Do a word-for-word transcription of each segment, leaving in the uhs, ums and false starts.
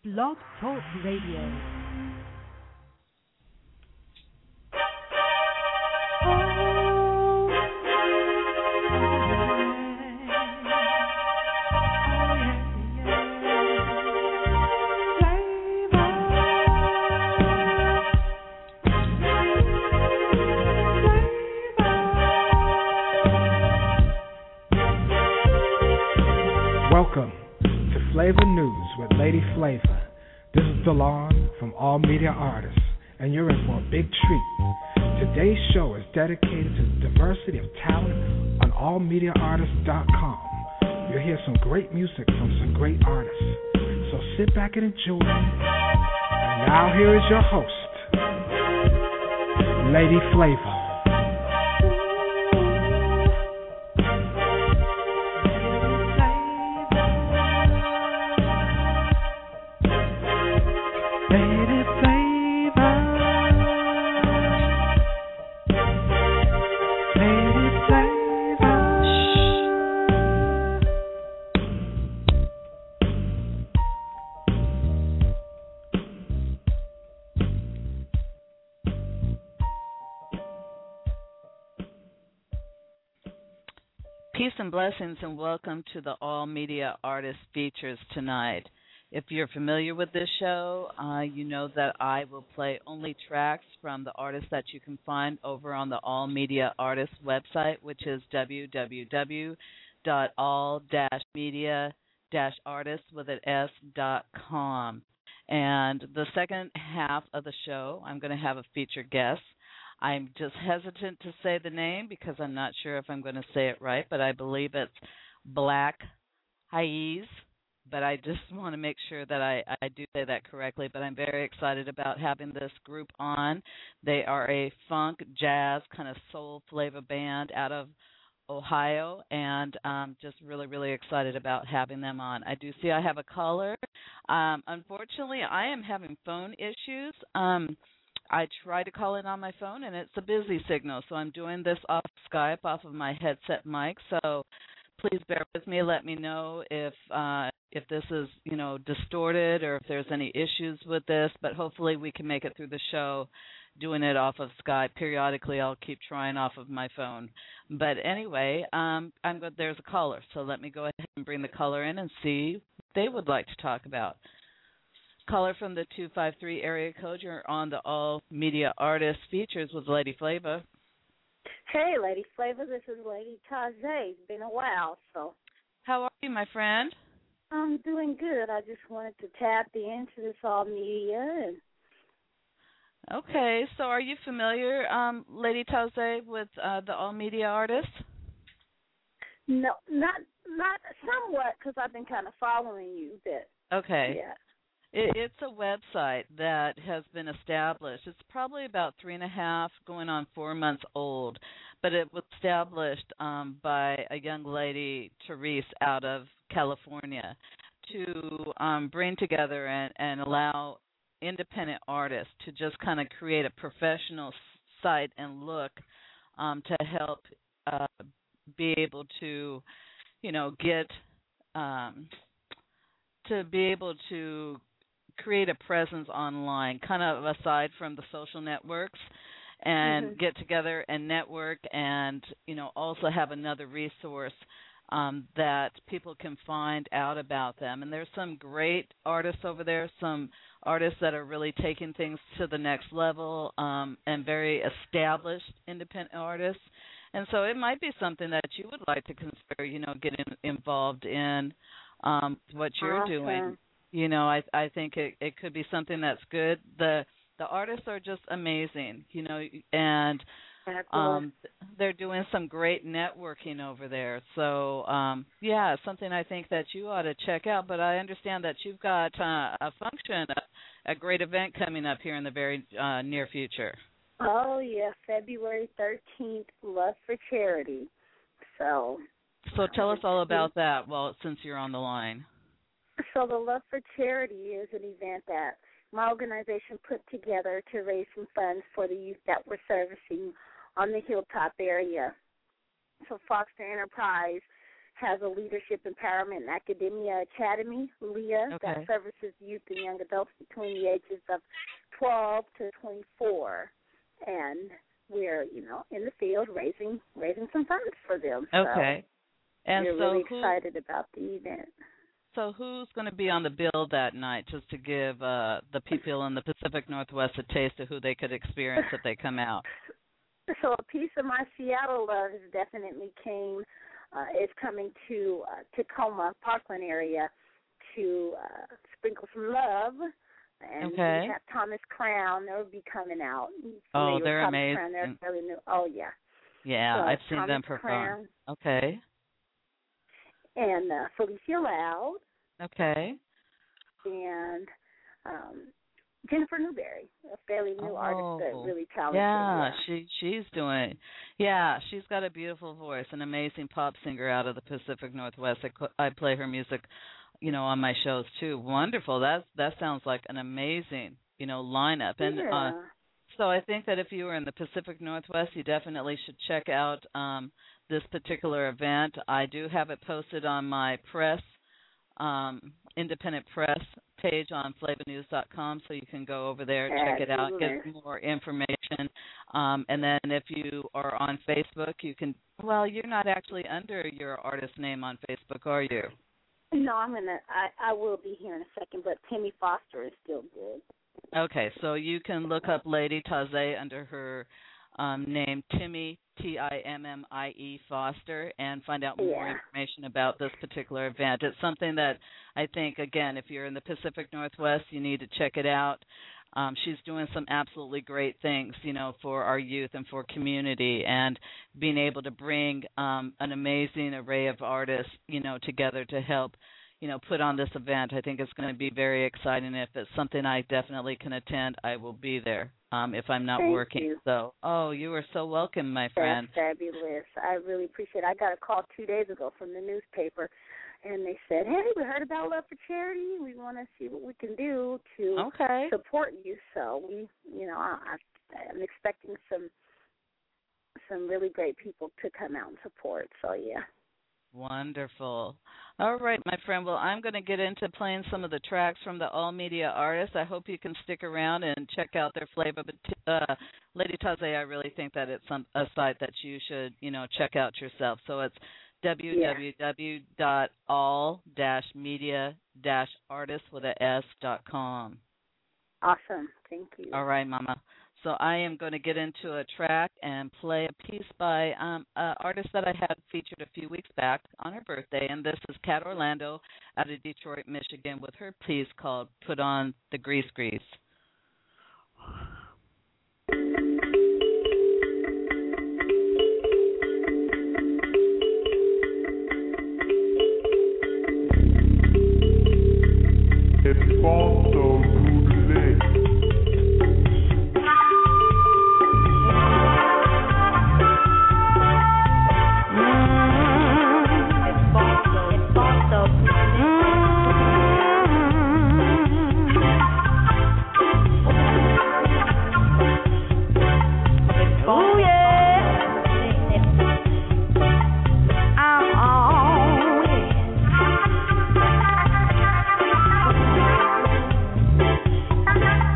Blog Talk Radio. Welcome to Flavor News with Lady Flavor. This is DeLon from All Media Artists, and you're in for a big treat. Today's show is dedicated to the diversity of talent on all media artists dot com. You'll hear some great music from some great artists. So sit back and enjoy. And now here is your host, Lady Flavor. Peace and blessings, and welcome to the All Media Artist Features tonight. If you're familiar with this show, uh, you know that I will play only tracks from the artists that you can find over on the All Media Artists website, which is w w w dot all media artists with an S dot com. And the second half of the show, I'm going to have a featured guest. I'm just hesitant to say the name because I'm not sure if I'm going to say it right, but I believe it's Black Hayes. But I just want to make sure that I, I do say that correctly. But I'm very excited about having this group on. They are a funk, jazz, kind of soul flavor band out of Ohio, and um, just really, really excited about having them on. I do see I have a caller. Um, unfortunately, I am having phone issues. Um I tried to call in on my phone, and it's a busy signal, so I'm doing this off Skype, off of my headset mic. So please bear with me. Let me know if uh, if this is, you know, distorted or if there's any issues with this. But hopefully we can make it through the show doing it off of Skype. Periodically, I'll keep trying off of my phone. But anyway, um, I'm go- there's a caller, so let me go ahead and bring the caller in and see what they would like to talk about. Caller from the two five three area code. You're on the All Media Artist Features with Lady Flavor. Hey, Lady Flavor. This is Lady Taze. It's been a while, so. How are you, my friend? I'm doing good. I just wanted to tap into this All Media. And... Okay, so are you familiar, um, Lady Taze, with uh, the All Media Artists? No, not not somewhat, because I've been kind of following you a bit. Okay. Yeah. It's a website that has been established. It's probably about three and a half, going on four months old, but it was established um, by a young lady, Therese, out of California, to um, bring together and, and allow independent artists to just kind of create a professional site and look um, to help uh, be able to, you know, get um, to be able to create a presence online, kind of aside from the social networks, and mm-hmm. get together and network, and, you know, also have another resource um, that people can find out about them. And there's some great artists over there, some artists that are really taking things to the next level, um, and very established independent artists. And so it might be something that you would like to consider, you know, getting involved in um, what you're awesome. doing. You know, I I think it, it could be something that's good. The the artists are just amazing, you know, and um, they're doing some great networking over there. So, um, yeah, it's something I think that you ought to check out. But I understand that you've got uh, a function, a, a great event coming up here in the very uh, near future. Oh, yeah, February thirteenth, Love for Charity. So, so tell us all about that, well, since you're on the line. So the Love for Charity is an event that my organization put together to raise some funds for the youth that we're servicing on the Hilltop area. So Foster Enterprise has a Leadership Empowerment and Academia Academy, LEA, Okay. that services youth and young adults between the ages of twelve to twenty-four. And we're, you know, in the field raising raising some funds for them. So Okay. And we're so really who, excited about the event. So who's going to be on the bill that night, just to give uh, the people in the Pacific Northwest a taste of who they could experience if they come out? So a piece of my Seattle love is definitely came, uh, is coming to uh, Tacoma, Parkland area to uh, sprinkle some love. And Okay. we have Thomas Crown. They'll be coming out. Oh, Familiar with they're Thomas amazing. Crown. They're fairly new. Oh, yeah. Yeah, So I've seen Thomas them perform. Crown Okay. and uh, Felicia Loud Okay. and um, Jennifer Newberry, a fairly new Oh, artist, but really talented. Yeah, Yeah. she she's doing. Yeah, she's got a beautiful voice, an amazing pop singer out of the Pacific Northwest. I, cl- I play her music, you know, on my shows too. Wonderful. That that sounds like an amazing, you know, lineup. And yeah. uh, so I think that if you were in the Pacific Northwest, you definitely should check out um, this particular event. I do have it posted on my press, um, independent press page on flavor news dot com, so you can go over there, check it out, get Absolutely. more information. Um, and then if you are on Facebook, you can, well, you're not actually under your artist name on Facebook, are you? No, I'm gonna. I, I will be here in a second, but Timmy Foster is still good. Okay, so you can look up Lady Taze under her um, name, Timmy, T I M M I E Foster, and find out more Yeah. information about this particular event. It's something that I think, again, if you're in the Pacific Northwest, you need to check it out. Um, she's doing some absolutely great things, you know, for our youth and for community, and being able to bring um, an amazing array of artists, you know, together to help, you know, put on this event. I think it's going to be very exciting. If it's something I definitely can attend, I will be there um, if I'm not Thank working. you. So, oh, you are so welcome, my friend. That's fabulous. I really appreciate it. I got a call two days ago from the newspaper, and they said, hey, we heard about Love for Charity. We want to see what we can do to Okay. support you. So we, you know, I, I, I'm expecting some some really great people to come out and support. So, yeah. Wonderful. All right, my friend. Well, I'm going to get into playing some of the tracks from the All Media Artists. I hope you can stick around and check out their flavor. But uh, Lady Taze, I really think that it's some, a site that you should, you know, check out yourself. So it's w w w dot all dash media dash artists with a S dot com. Awesome. Thank you. All right, Mama. So I am going to get into a track and play a piece by um, an artist that I had featured a few weeks back on her birthday, and this is Kat Orlando out of Detroit, Michigan, with her piece called Put On the Grease Grease. It's also good. Oh, yeah.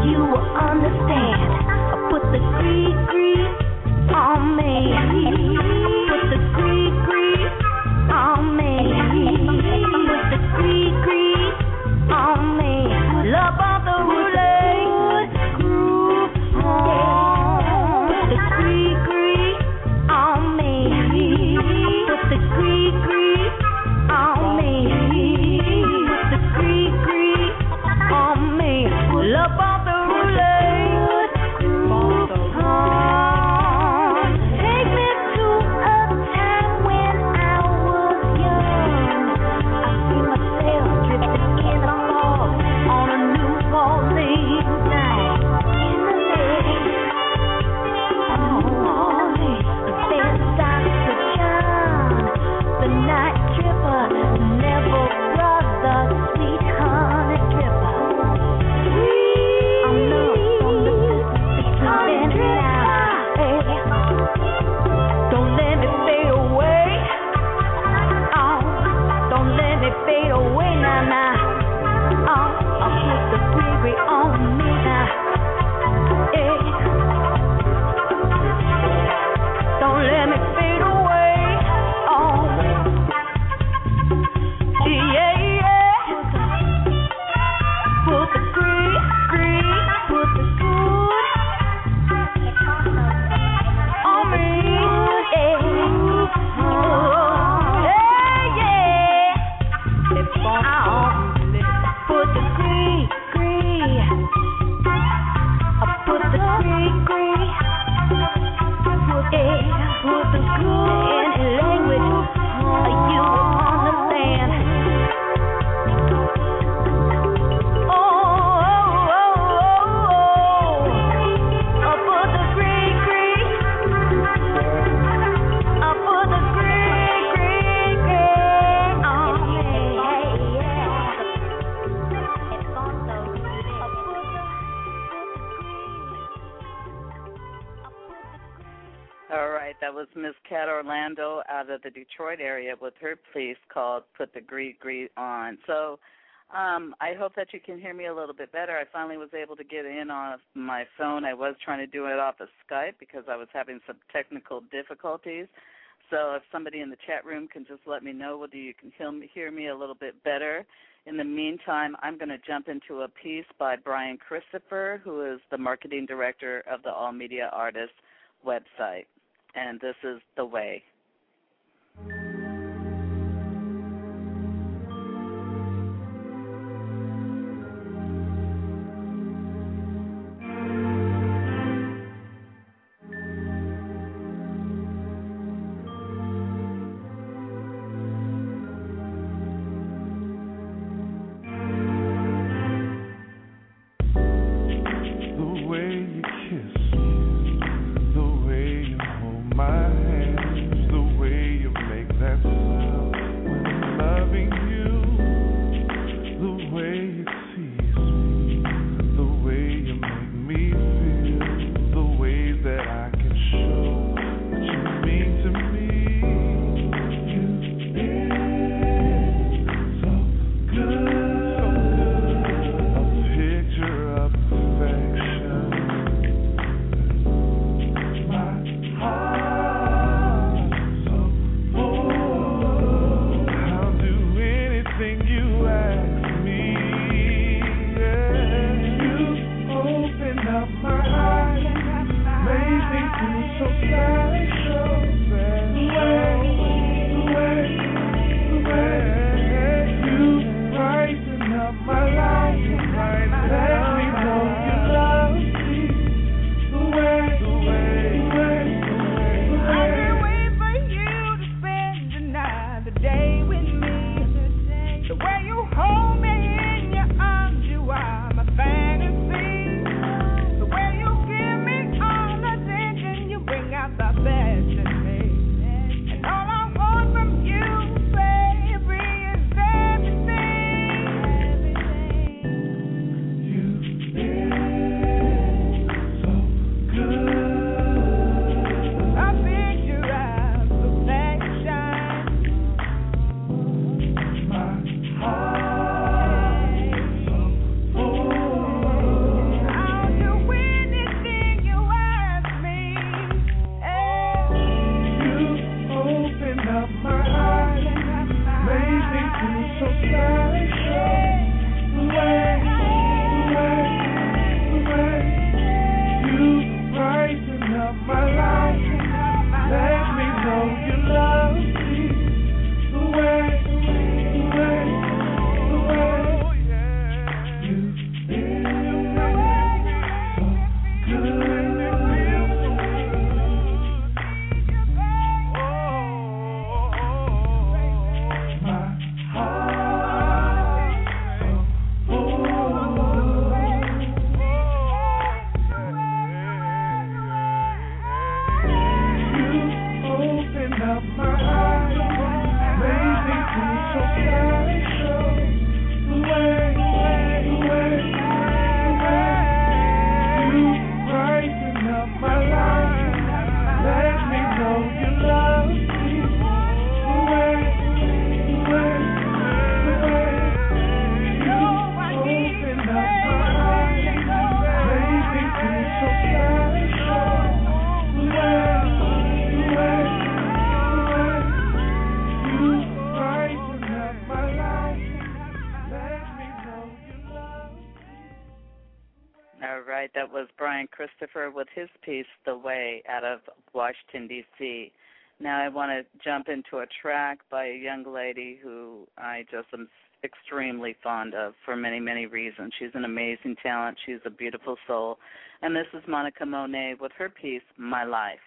you will understand. Put the green, green on me. Put the green, green on me. Put the green, green on me. Love on the roulette groove on. Put the green, green on me. Put the green, green on me. Put the green, green on me. Love on the roulette groove on. Take me to a time when I was young. I see myself drifting in a fog on a New Orleans night. In the lake, oh, there's Doctor John, the night tripper, Neville brother, sweet honey dripper. I'm not from the Mississippi now, hey. Don't let me fade away. Oh, don't let me fade away now, now. Oh, I'll put the green on me now. Hey. Don't let me fade away. Oh, yeah, yeah. Put the green, green, put the good on me. Yeah, yeah, yeah. Oh, put the green, green. I put the green, green. Put it, put the good in language you understand. Oh, oh, oh, oh, oh. I put the green, green. I put the green, green, green on me. Hey, yeah. It's also good. I put the, put the green. All right, that was Miss Cat Orlando out of the Detroit area with her piece called Put the Gree Gree On. So um, I hope that you can hear me a little bit better. I finally was able to get in on my phone. I was trying to do it off of Skype because I was having some technical difficulties. So if somebody in the chat room can just let me know whether you can hear me, hear me a little bit better. In the meantime, I'm going to jump into a piece by Brian Christopher, who is the marketing director of the All Media Artists website. And this is The Way. The way you kiss me, the way you hold my hands, Brian Christopher with his piece, The Way, out of Washington, D C Now I want to jump into a track by a young lady who I just am extremely fond of for many, many reasons. She's an amazing talent. She's a beautiful soul. And this is Monica Monet with her piece, My Life.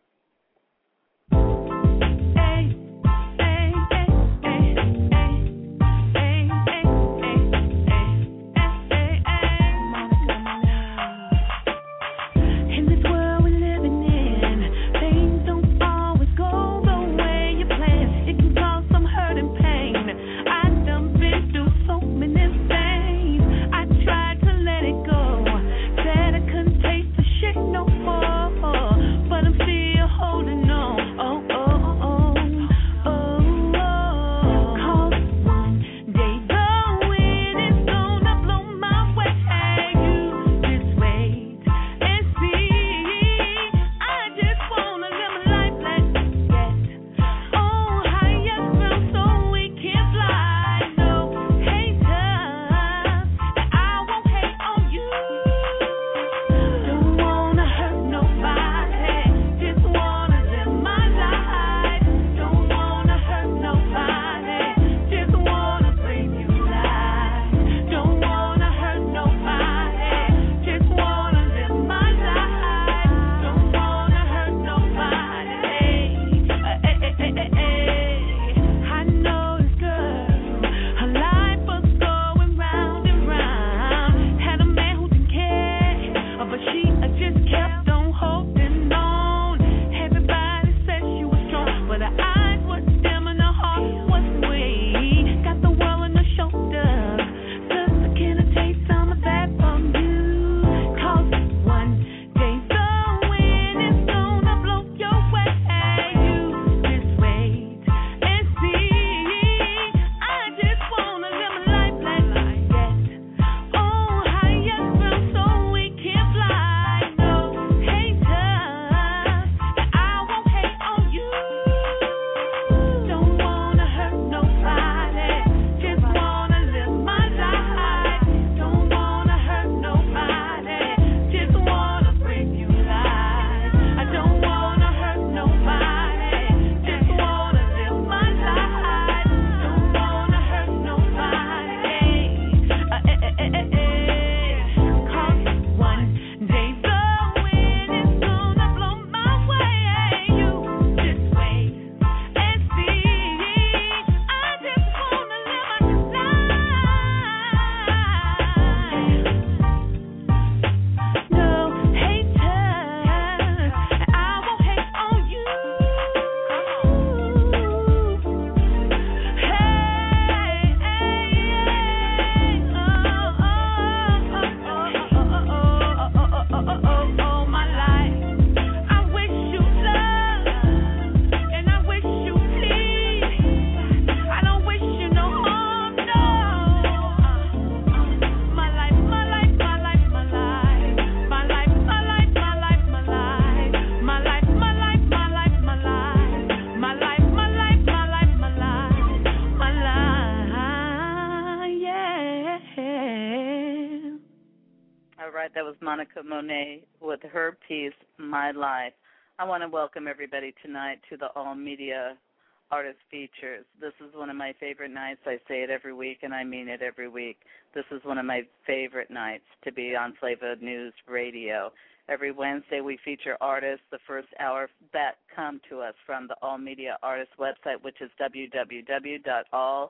That was Monica Monet with her piece, My Life. I want to welcome everybody tonight to the All Media Artist Features. This is one of my favorite nights. I say it every week, and I mean it every week. This is one of my favorite nights to be on Flava News Radio. Every Wednesday we feature artists, the first hour, that come to us from the All Media Artists website, which is w w w dot all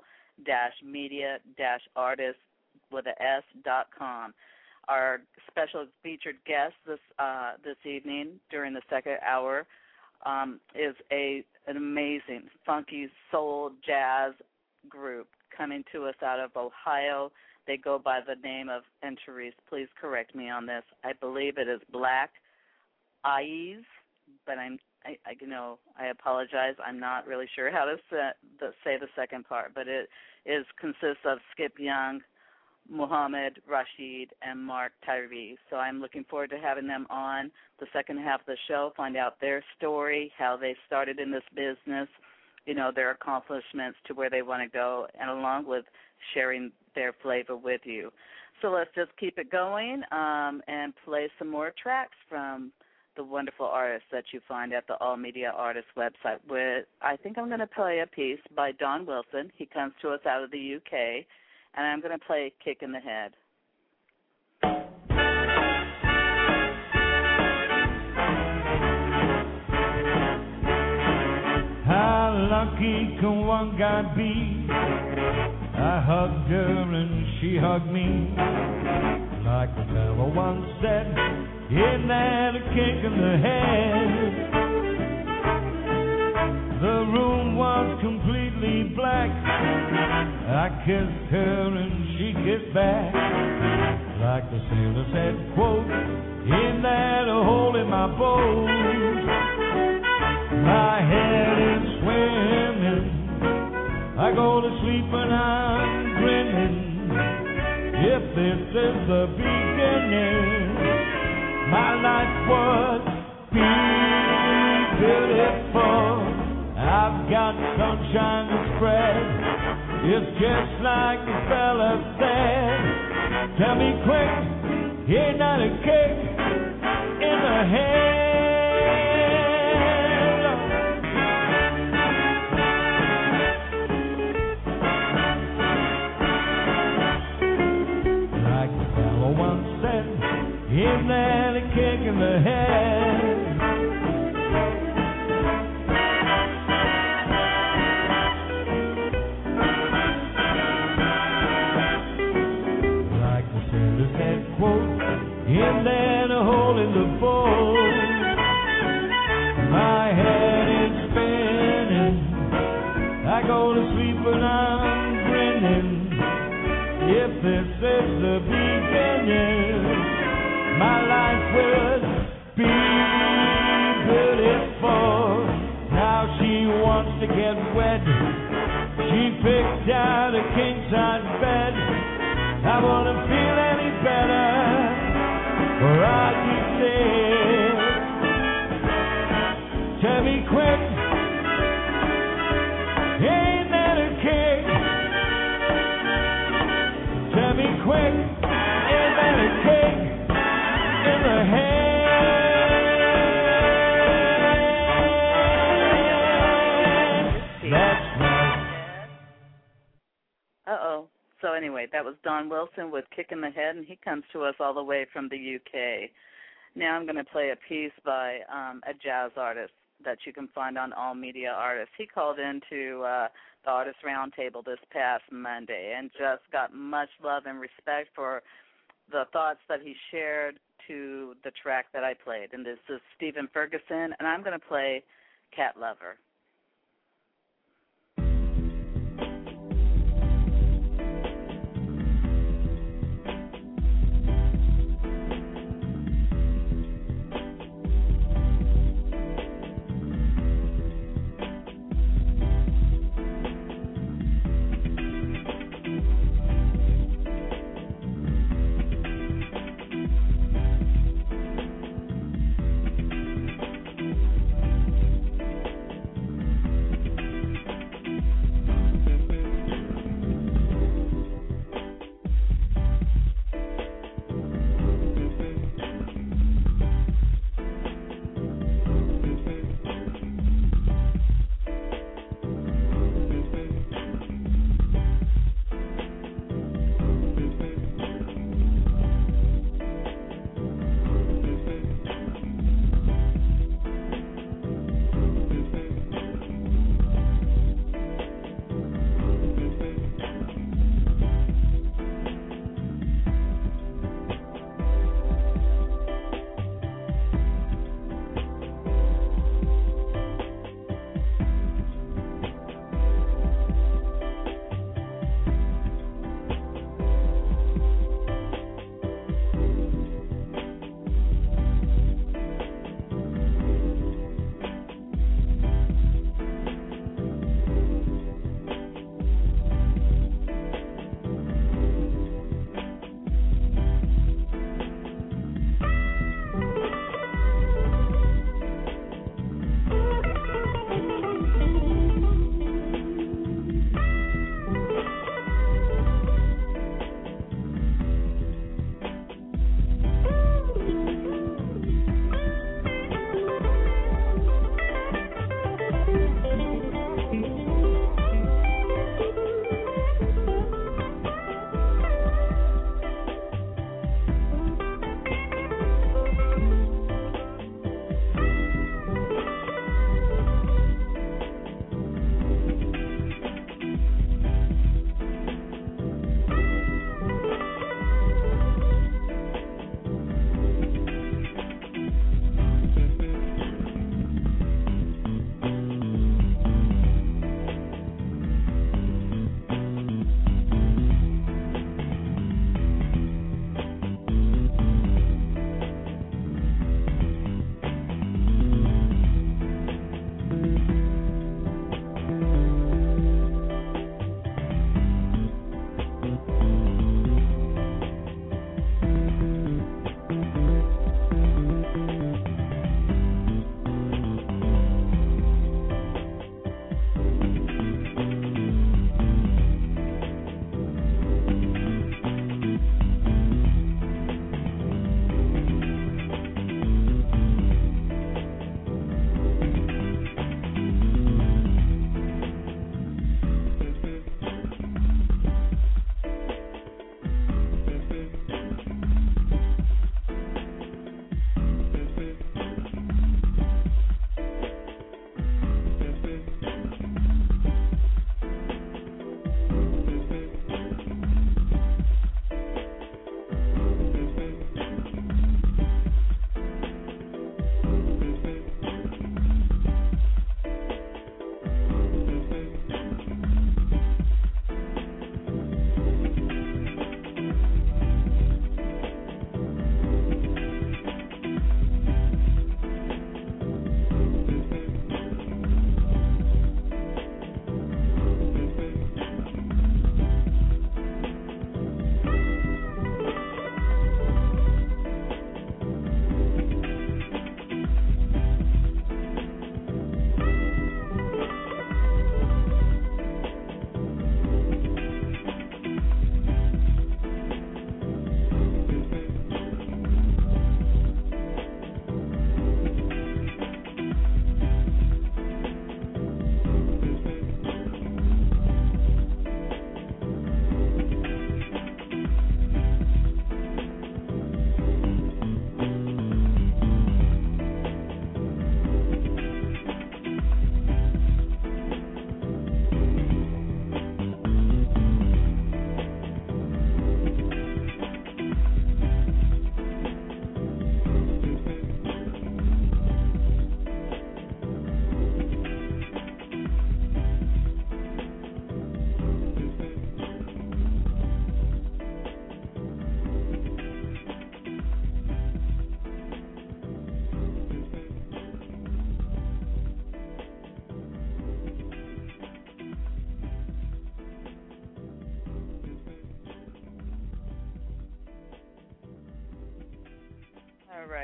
media artists with a S dot com. Our special featured guest this uh, this evening during the second hour um, is a an amazing funky soul jazz group coming to us out of Ohio. They go by the name of, and Therese, please correct me on this, I believe it is Black Eyes, but I'm I, I you know I apologize. I'm not really sure how to say the, say the second part, but it is consists of Skip Young, Muhammad Rashid, and Mark Tyree. So I'm looking forward to having them on the second half of the show, find out their story, how they started in this business, you know, their accomplishments to where they want to go, and along with sharing their flavor with you. So let's just keep it going um, and play some more tracks from the wonderful artists that you find at the All Media Artists website. With I think I'm going to play a piece by Don Wilson. He comes to us out of the U K, and I'm going to play Kick in the Head. How lucky can one guy be? I hugged her and she hugged me. Like the fellow once said, isn't that a kick in the head? The room was completely black. I kissed her and she kissed back. Like the sailor said, quote, isn't that a hole in my boat? My head is swimming. I go to sleep and I'm grinning. If this is the beginning, my life would be beautiful. I've got sunshine to spread. It's just like the fella said. Tell me quick, ain't that a kick in the head? Isn't that a kick in the head? Like the sailor said, quote, isn't that a hole in the boat? My head is spinning. I go to sleep and I'm grinning. If this is the beginning, my life will be beautiful. Now she wants to get wed. She picked out a king-size bed. I wouldn't feel any better, or I'd be dead. Tell me quick, ain't that a kick? Tell me quick, ain't that a kick in the head? That's right. Uh-oh. So anyway, that was Don Wilson with Kick in the Head, and he comes to us all the way from the U K. Now I'm going to play a piece by um, a jazz artist that you can find on All Media Artists. He called into uh, the Artist Roundtable this past Monday and just got much love and respect for the thoughts that he shared to the track that I played. And this is Stephen Ferguson, and I'm going to play Cat Lover.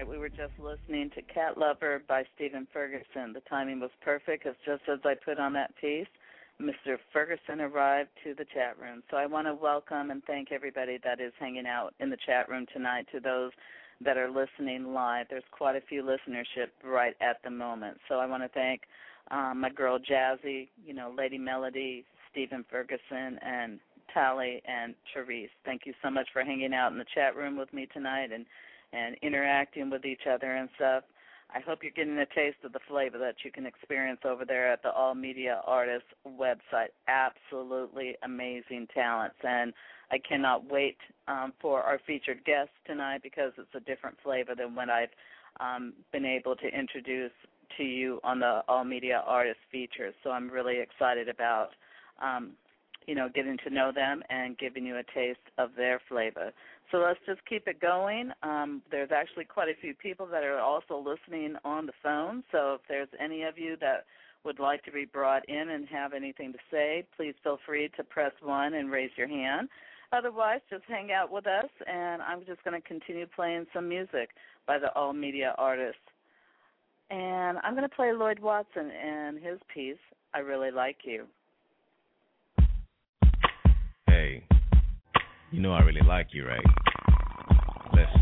right, we were just listening to Cat Lover by Stephen Ferguson. The timing was perfect because just as I put on that piece, Mister Ferguson arrived to the chat room. So I want to welcome and thank everybody that is hanging out in the chat room tonight, to those that are listening live. There's quite a few listenership right at the moment. So I want to thank um, my girl Jazzy, you know, Lady Melody, Stephen Ferguson, and Tally and Therese. Thank you so much for hanging out in the chat room with me tonight and, and interacting with each other and stuff. I hope you're getting a taste of the flavor that you can experience over there at the All Media Artists website. Absolutely amazing talents. And I cannot wait um, for our featured guest tonight because it's a different flavor than what I've um, been able to introduce to you on the All Media Artists features. So I'm really excited about um, you know, getting to know them and giving you a taste of their flavor. So let's just keep it going. Um, there's actually quite a few people that are also listening on the phone, so if there's any of you that would like to be brought in and have anything to say, please feel free to press one and raise your hand. Otherwise, just hang out with us, and I'm just going to continue playing some music by the All Media Artists. And I'm going to play Lloyd Watson and his piece, I Really Like You. Hey, you know I really like you, right? Listen.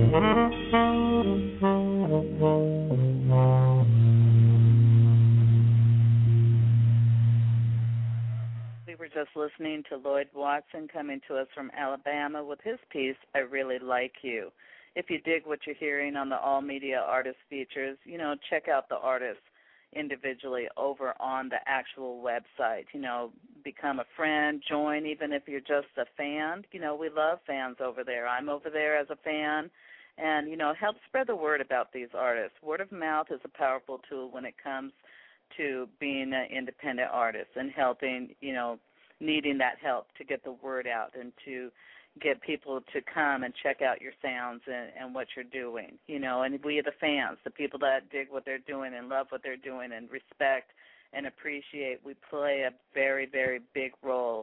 We were just listening to Lloyd Watson coming to us from Alabama with his piece, I Really Like You. If you dig what you're hearing on the All Media Artist Features, you know, check out the artists individually over on the actual website. You know, become a friend, join, even if you're just a fan. You know, we love fans over there. I'm over there as a fan. And, you know, help spread the word about these artists. Word of mouth is a powerful tool when it comes to being an independent artist and helping, you know, needing that help to get the word out and to get people to come and check out your sounds and, and what you're doing, you know, and we the fans, the people that dig what they're doing and love what they're doing and respect and appreciate, we play a very, very big role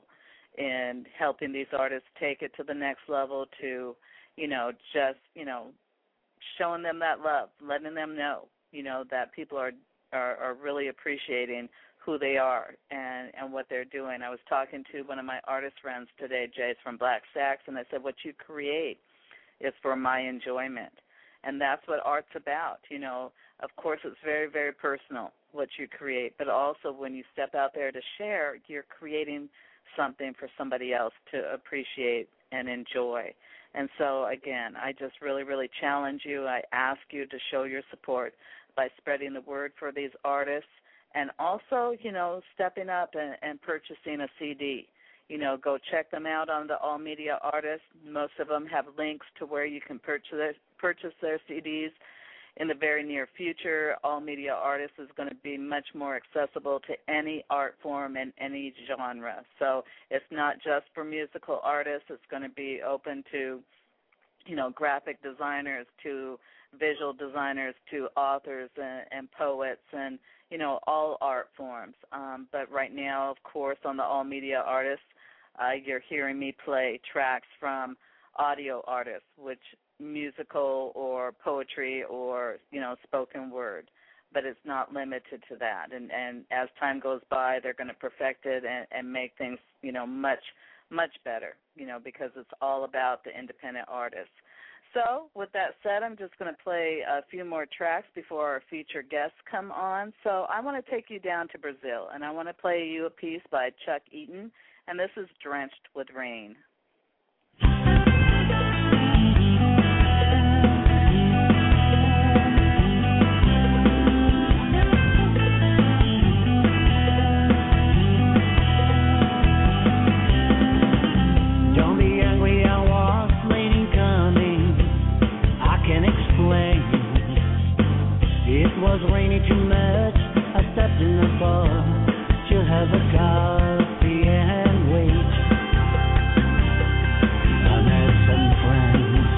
in helping these artists take it to the next level to, you know, just, you know, showing them that love, letting them know, you know, that people are are, are really appreciating who they are and, and what they're doing. I was talking to one of my artist friends today, Jace from Black Sax, and I said, what you create is for my enjoyment. And that's what art's about. You know, of course, it's very, very personal what you create, but also when you step out there to share, you're creating something for somebody else to appreciate and enjoy. And so, again, I just really, really challenge you. I ask you to show your support by spreading the word for these artists and also, you know, stepping up and, and purchasing a C D. You know, go check them out on the All Media Artists. Most of them have links to where you can purchase their, purchase their C Ds. In the very near future, All Media Artists is going to be much more accessible to any art form and any genre. So it's not just for musical artists. It's going to be open to, you know, graphic designers, to visual designers, to authors and, and poets and, you know, all art forms. Um, but right now, of course, on the All Media Artists, uh, you're hearing me play tracks from audio artists, which musical or poetry or, you know, spoken word. But it's not limited to that. And, and as time goes by, they're going to perfect it and, and make things, you know, much, much better, you know, because it's all about the independent artists. So with that said, I'm just going to play a few more tracks before our featured guests come on. So I want to take you down to Brazil, and I want to play you a piece by Chuck Eaton, and this is Drenched with Rain. It was raining too much. I stepped in the bar to have a coffee and wait. I met some friends.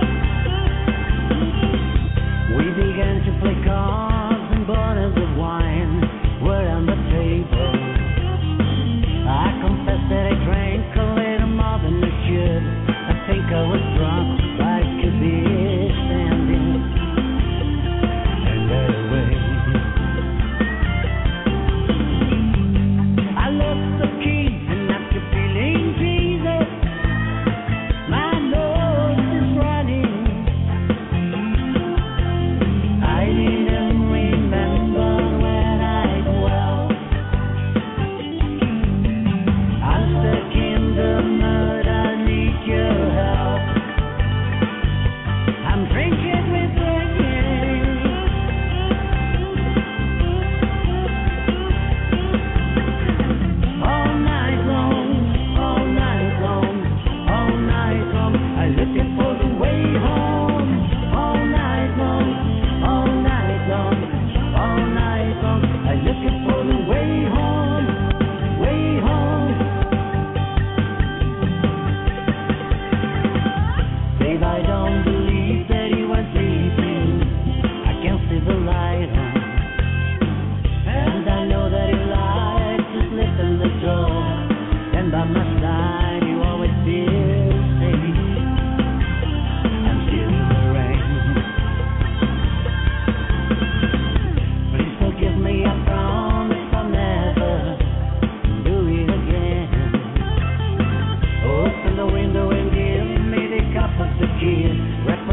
We began to play cards and bottles of wine were on the table. I confess that I drank a little more than I should. I think I was drunk, I could be standing. I looked so keen and after feeling Jesus, my nose is running. I didn't remember when I dwelt. I'm stuck in the mud, I need your help. I'm drinking with rain. Open the window and give me the cup of tequila.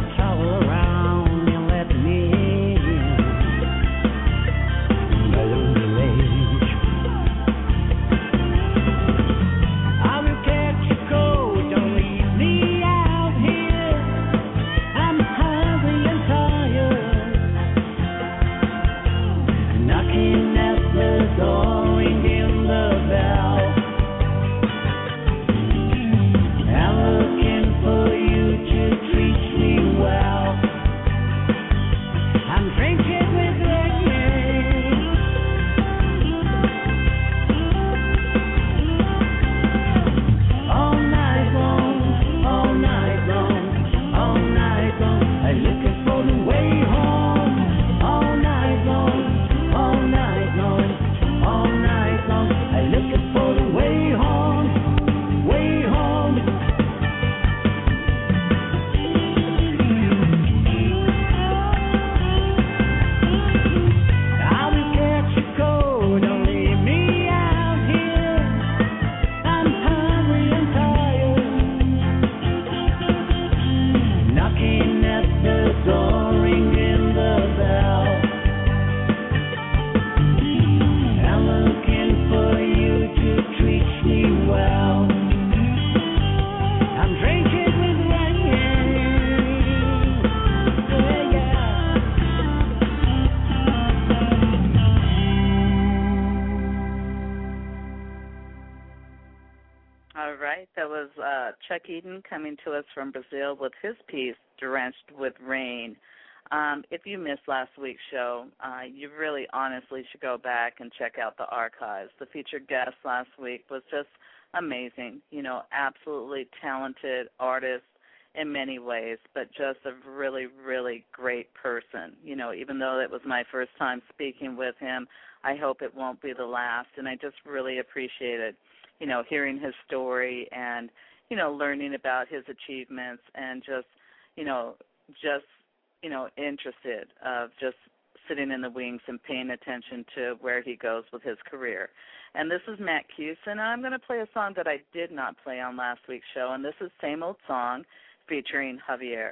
Mark Eden coming to us from Brazil with his piece, Drenched with Rain. Um, if you missed last week's show, uh, you really honestly should go back and check out the archives. The featured guest last week was just amazing, you know, absolutely talented artist in many ways, but just a really, really great person. You know, even though it was my first time speaking with him, I hope it won't be the last, and I just really appreciated, you know, hearing his story and, you know, learning about his achievements and just, you know, just, you know, interested of just sitting in the wings and paying attention to where he goes with his career. And this is Matt Cusin, and I'm going to play a song that I did not play on last week's show, and this is Same Old Song featuring Javier.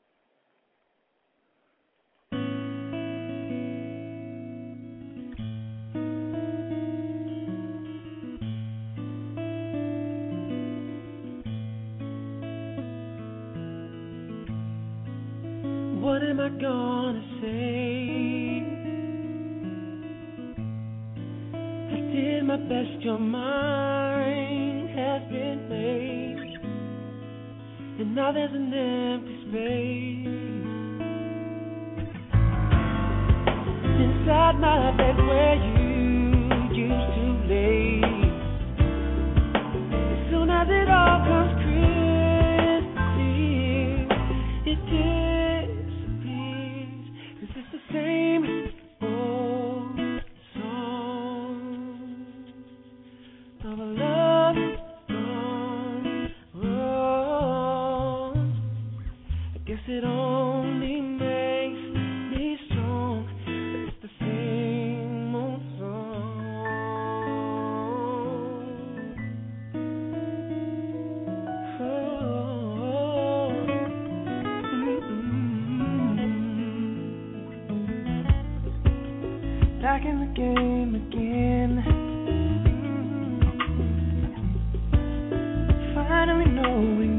What am I gonna say? I did my best, your mind has been made, and now there's an empty space inside my bed where you used to lay. As soon as it all comes crystal clear, it disappears. 'Cause it's the same old song of a love gone wrong. I guess it only makes me strong, but it's the same old song. Oh, mm-hmm. Back in the game again. Finally knowing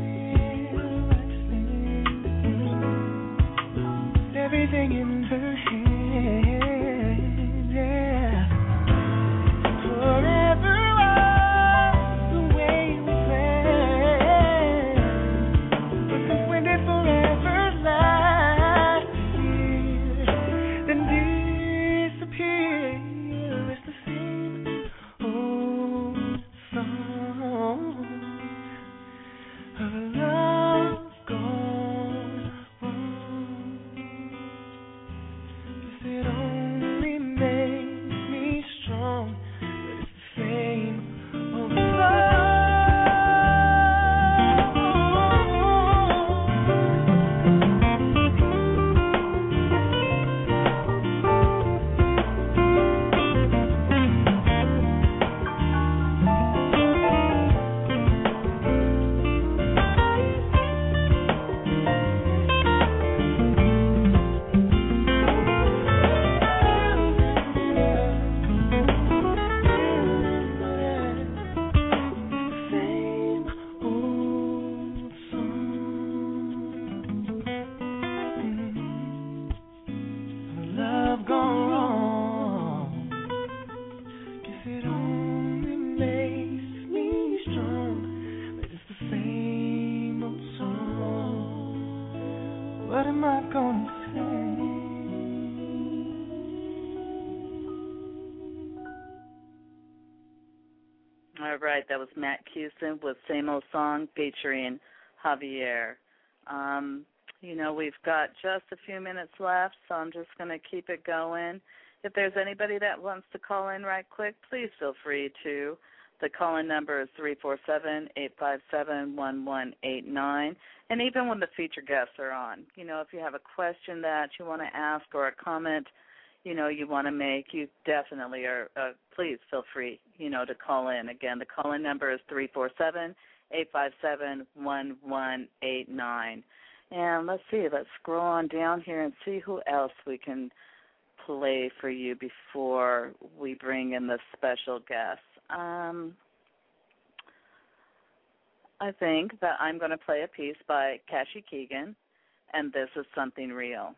everything in her hand, yeah. Forever was the way we planned, but since when did forever last here, then disappear? It's the same old song of a love gone wrong. It only makes me strong, but it's the same old What am I gonna say? All right, that was Matt Cusin with Same Old Song featuring Javier. Um, you know, we've got just a few minutes left, so I'm just going to keep it going. If there's anybody that wants to call in right quick, please feel free to. The call-in number is three four seven, eight five seven, one one eight nine. And even when the featured guests are on, you know, if you have a question that you want to ask or a comment, you know, you want to make, you definitely are, uh, please feel free, you know, to call in. Again, the call-in number is three four seven, eight five seven, one one eight nine. And let's see, let's scroll on down here and see who else we can play for you before we bring in the special guests. Um, I think that I'm going to play a piece by Cashy Keegan, and this is Something Real.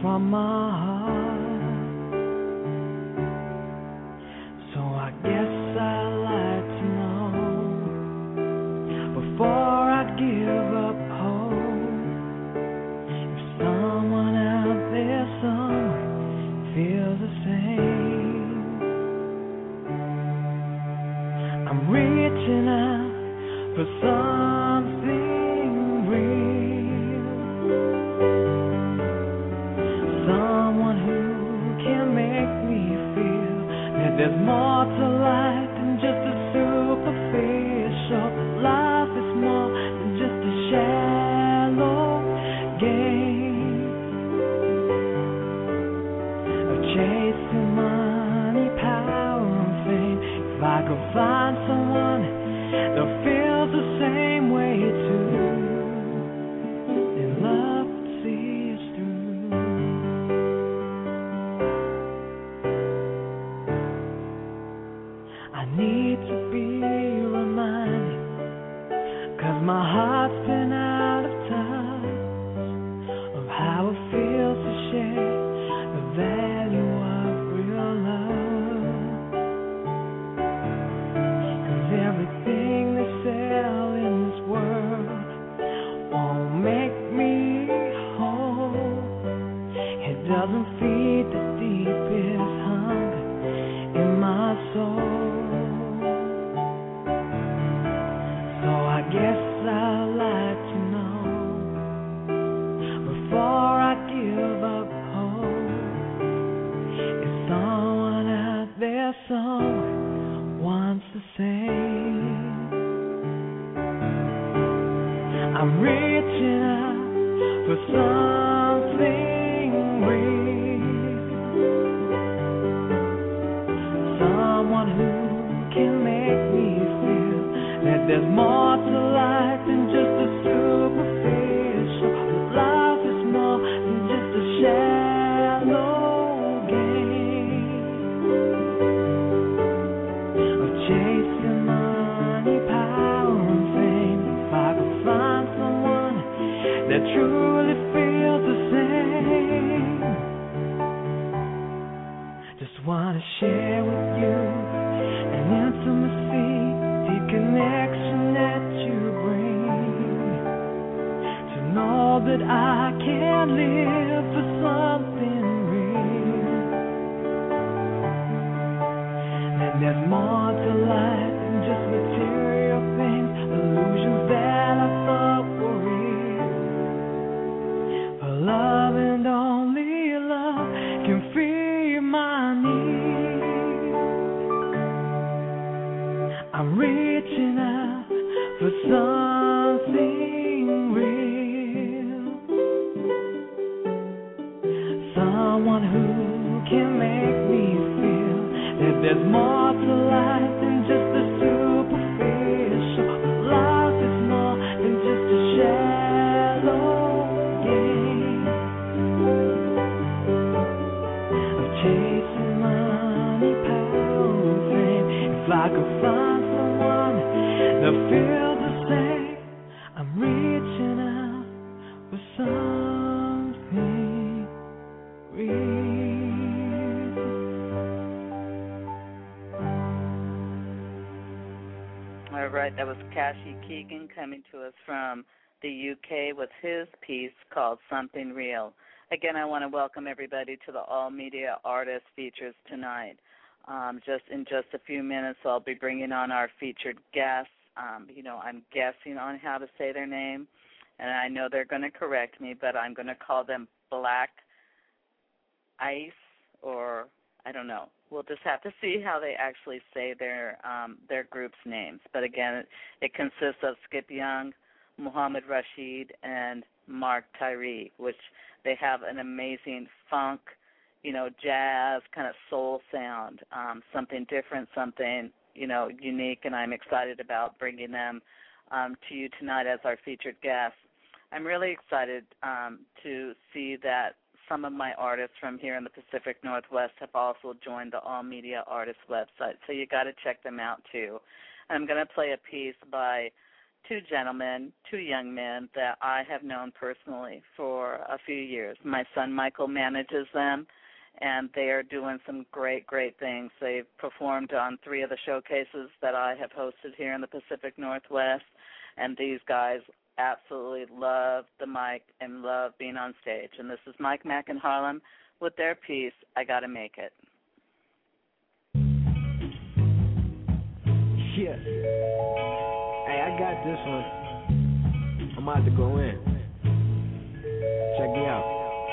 from my heart. So I guess I'd like to know before I give up hope, if someone out there somewhere feels the same. I'm reaching out for something real, someone who can make me feel that there's more to life than just a superficial. Life is more than just a shallow game of chasing money, power, and fame. If I could find someone that feels the same way too, then love would see us through. I need to be reminded, 'cause my heart's been out of touch of how it feels to share the value of real love. 'Cause everything they sell in this world won't make me whole. It doesn't feed the deepest hunger in my soul. So I guess I'd like to know before I give up hope, if someone out there somewhere wants the same. I'm reaching out for something real, someone who can make me feel that there's more to life than just a superficial. Life is more than just a shallow game of chasing money, power, and fame. If I could find someone that truly feels the same, just wanna share with you an intimacy, deep connection that you bring. To know that I can live for something real, and there's more to life than just material things, illusions that I thought were real. For love and only love can free my needs. I'm reaching out for something real, someone who can make me feel that there's more to life than just the superficial. Life is more than just a shallow game of chasing money, power, and fame. If I could find someone that feels the same, I'm reaching out for something real. All right, that was Kashi Keegan coming to us from the U K with his piece called Something Real. Again, I want to welcome everybody to the All Media Artist Features tonight. Um, just in just a few minutes, I'll be bringing on our featured guests. Um, you know, I'm guessing on how to say their name, and I know they're going to correct me, but I'm going to call them Black Ice, or I don't know. We'll just have to see how they actually say their um, their group's names. But again, it, it consists of Skip Young, Muhammad Rashid, and Mark Tyree, which they have an amazing funk, you know, jazz, kind of soul sound, um, something different, something, you know, unique, and I'm excited about bringing them um, to you tonight as our featured guests. I'm really excited um, to see that some of my artists from here in the Pacific Northwest have also joined the All Media Artists website, so you got to check them out too. I'm going to play a piece by two gentlemen, two young men that I have known personally for a few years. My son Michael manages them, and they are doing some great, great things. They've performed on three of the showcases that I have hosted here in the Pacific Northwest, and these guys absolutely love the mic and love being on stage. And this is Mike Mack and Harlem with their piece, I Gotta Make It. Yeah. Hey, I got this one. I'm about to go in. Check me out.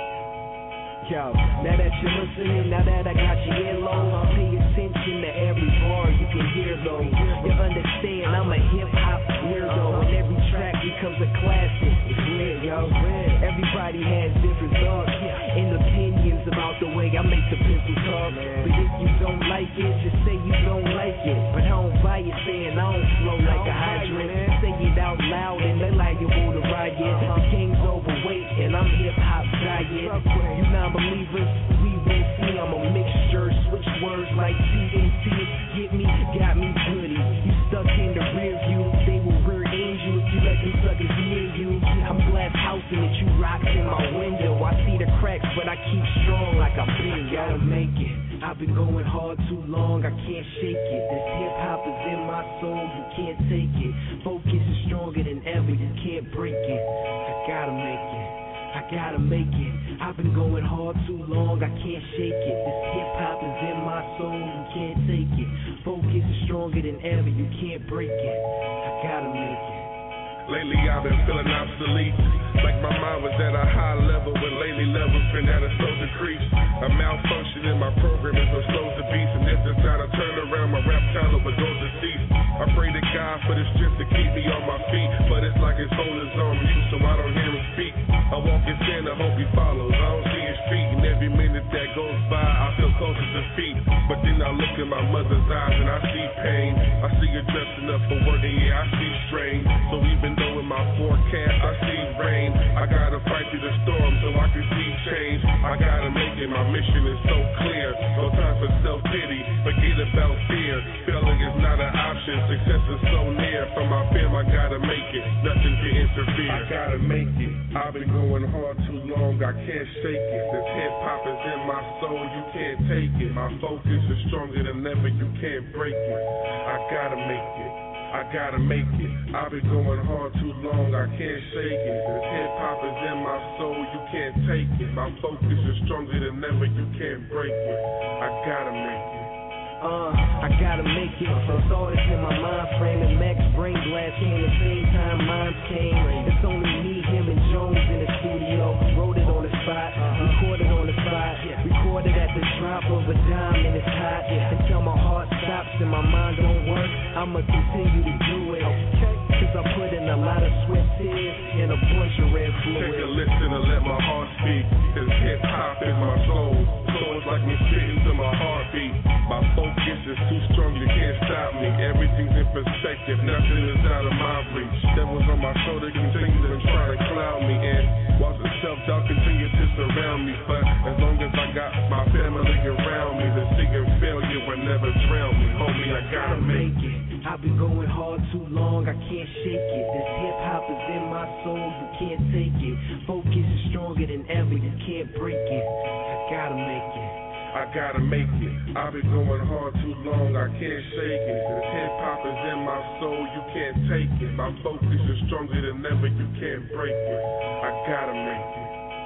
Yo, now that you're listening, now that I got you earlobe, pay attention to every bar you can hear though. You understand, I'm a hip-hop weirdo, and every track becomes a classic. It's weird, yo. Everybody has different thoughts and opinions about the way I make the pencil talk. But if you don't like it, just say you don't like it. But I don't buy it saying I don't flow like a hydrant. Say it out loud and they liable to riot. The king's overweight and I'm hip-hop diet. You non-believers, we won't see. I'm a mixture, switch words like T N T. Get me, got me goody. You stuck in the rear view, they will rear end you if you let them suckers near you. I'm glass housing it, you rocks in my window. I see the cracks, but I keep strong like I've been. Gotta make it. I've been going hard too long, I can't shake it. This hip-hop is in my soul, you can't take it. Focus is stronger than ever, you can't break it. I gotta make it. I gotta make it. I've been going hard too long, I can't shake it. This hip-hop is in my soul, you can't take it. Focus is stronger than ever, you can't break it. I gotta make it. Lately I've been feeling obsolete, like my mind was at a high level, but lately levels been at a slow decrease. A malfunction in my program is what slows the beast, and if it's not a turnaround, my rap talent would go to cease. I pray to God for the strength to keep me on my feet, but it's like his phone is on mute, so I don't hear him speak. I walk in sin, I hope he follows, I don't see his feet, and every minute that goes by, I feel closer to defeat. But then I look in my mother's eyes and I see pain. I see her dressing up for work, and yeah, I see strain. So even though in my forecast I see rain, I gotta fight through the storm so I can see change. I gotta make it, my mission is so clear. No time for self-pity, forget about fear. Failing is not an option, success is so near. For my fam, I gotta make it, nothing can interfere. I gotta make it, I've been going hard too long, I can't shake it. This hip-hop is in my soul, you can't take it. My focus is stronger than ever, you can't break it. I gotta make it, I gotta make it. I've been going hard too long, I can't shake it. This hip-hop is in my soul, you can't take it. My focus is stronger than ever, you can't break it. I gotta make it. Uh, I gotta make it. So thoughts in my mind frame, and Max brain blast came the same time mine came. It's only me, him, and Jones in the studio. Wrote it on the spot, recorded on the spot, recorded at the drop of a dime, and it's hot. Until my heart stops and my mind don't work, I'ma continue to do it. Cause I put in a lot of sweat, tears, and a bunch of red fluid. Take a listen and let my heart speak. Cause hip hop is my soul. So it's like me spitting to my heartbeat. My focus is too strong, you can't stop me. Everything's in perspective, nothing is out of my reach. Devils on my shoulder continue to try to cloud me. And while the self-doubt continue to surround me, but as long as I got my family around me, the seeking failure will never drown me. Homie, I gotta make it. I've been going hard too long, I can't shake it. This hip-hop is in my soul, you can't take it. Focus is stronger than ever, you can't break it. I gotta make it. I gotta make it. I've been going hard too long, I can't shake it. This hip-hop is in my soul, you can't take it. My focus is stronger than ever, you can't break it. I gotta make it.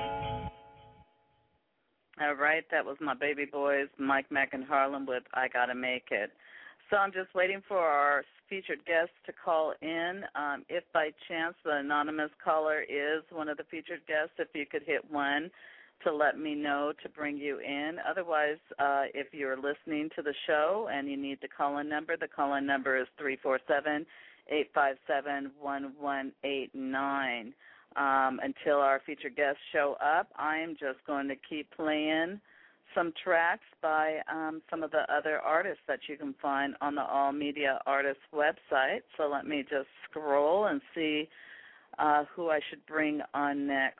All right, that was my baby boys, Mike Mack and Harlem with I Gotta Make It. So I'm just waiting for our featured guest to call in. Um, if by chance the anonymous caller is one of the featured guests, if you could hit one to let me know to bring you in. Otherwise, uh, if you're listening to the show and you need the call-in number, the call-in number is three four seven, eight five seven, one one eight nine. Um, until our featured guests show up, I am just going to keep playing some tracks by um, some of the other artists that you can find on the All Media Artists website. So let me just scroll and see uh, who I should bring on next.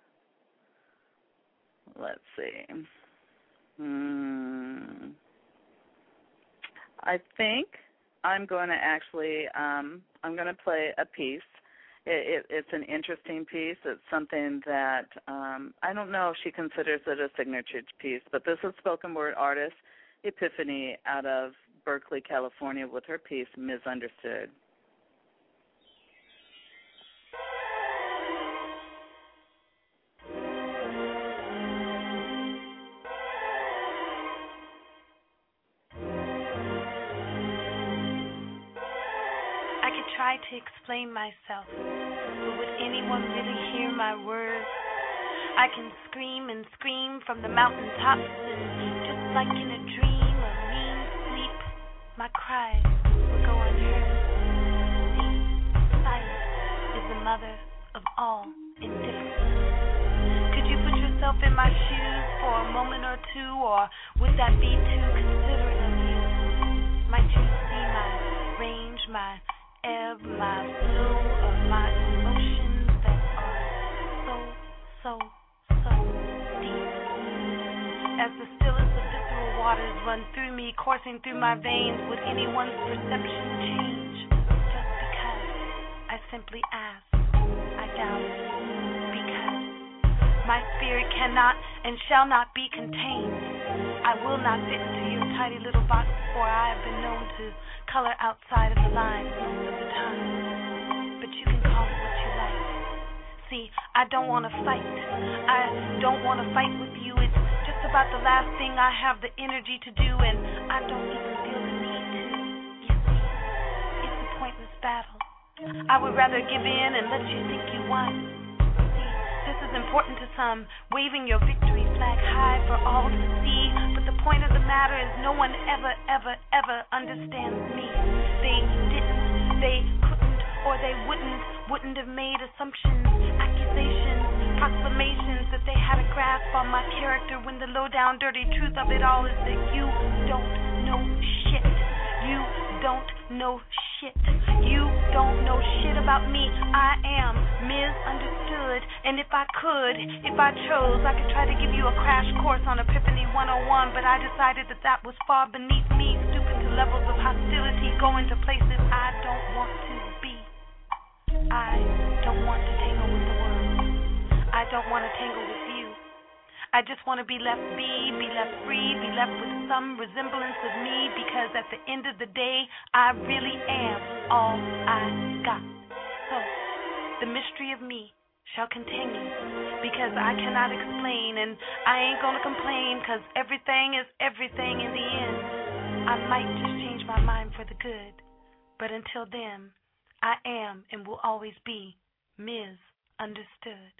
Let's see. Hmm. I think I'm going to actually, um, I'm going to play a piece. It, it, it's an interesting piece. It's something that um, I don't know if she considers it a signature piece, but this is spoken word artist Epiphany out of Berkeley, California, with her piece Misunderstood. Try to explain myself, but would anyone really hear my words? I can scream and scream from the mountaintops, and just like in a dream of mean sleep, my cries will go unheard. See, silence is the mother of all indifference. Could you put yourself in my shoes for a moment or two, or would that be too considerate of you? Might you see my range, my ebb, my flow of my emotions that are so, so, so deep? As the stillest of visceral waters run through me, coursing through my veins, would anyone's perception change? Just because I simply ask, I doubt it. Because my spirit cannot and shall not be contained. I will not fit into your tidy little box, for I have been known to color outside of the lines most of the time. But you can call it what you like. See, I don't want to fight. I don't want to fight with you. It's just about the last thing I have the energy to do, and I don't even feel the need to. You see, it's a pointless battle. I would rather give in and let you think you won. See, this is important to some, waving your victory flag high for all to see, but the point of the matter is no one ever, ever, ever understands me. They didn't, they couldn't, or they wouldn't, wouldn't have made assumptions, accusations, proclamations that they had a grasp on my character, when the low-down dirty truth of it all is that you don't know shit. You don't know shit. You don't know shit about me. I am misunderstood, and if I could, if I chose, I could try to give you a crash course on Epiphany one oh one, but I decided that that was far beneath me, stooping to levels of hostility, going to places I don't want to be. I don't want to tangle with the world. I don't want to tangle with you. I just want to be left be, be left free, be left with some resemblance of me, because at the end of the day, I really am all I got. So, the mystery of me shall continue, because I cannot explain, and I ain't gonna complain, because everything is everything in the end. I might just change my mind for the good, but until then, I am and will always be misunderstood.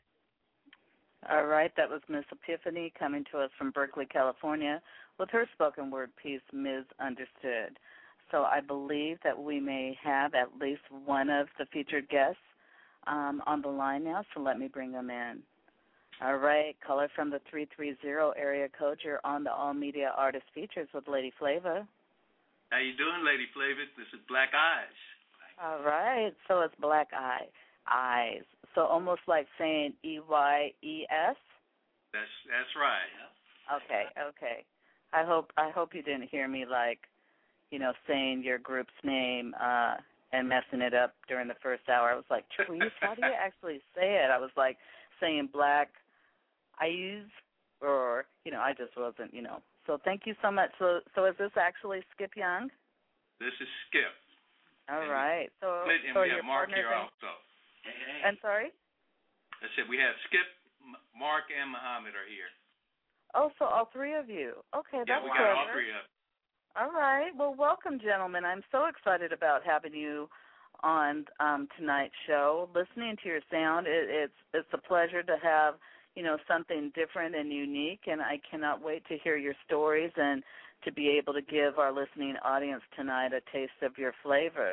All right, that was Miss Epiphany coming to us from Berkeley, California, with her spoken word piece, Misunderstood. So I believe that we may have at least one of the featured guests um, on the line now, so let me bring them in. All right, caller from the three three zero area code, you're on the All Media Artist Features with Lady Flava. How you doing, Lady Flava? This is Black Eyes. All right, so it's Black Eye, Eyes. So almost like saying E Y E S? That's that's right. Okay, okay. I hope I hope you didn't hear me like, you know, saying your group's name uh, and messing it up during the first hour. I was like, Trees, how do you actually say it? I was like saying Black Eyes, or, you know, I just wasn't, you know. So thank you so much. So so is this actually Skip Young? This is Skip. All and right. So, and so we have Mark here in... also. Hey, hey. I'm sorry? I said we have Skip, Mark, and Muhammad are here. Oh, so all three of you. Okay, yeah, that's we clever. got all three of them. All right. Well, welcome, gentlemen. I'm so excited about having you on um, tonight's show. Listening to your sound, it, it's it's a pleasure to have, you know, something different and unique, and I cannot wait to hear your stories and to be able to give our listening audience tonight a taste of your flavor.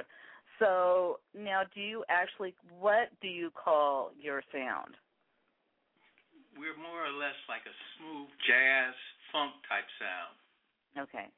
So now, do you actually, what do you call your sound? We're more or less like a smooth jazz, funk type sound. Okay.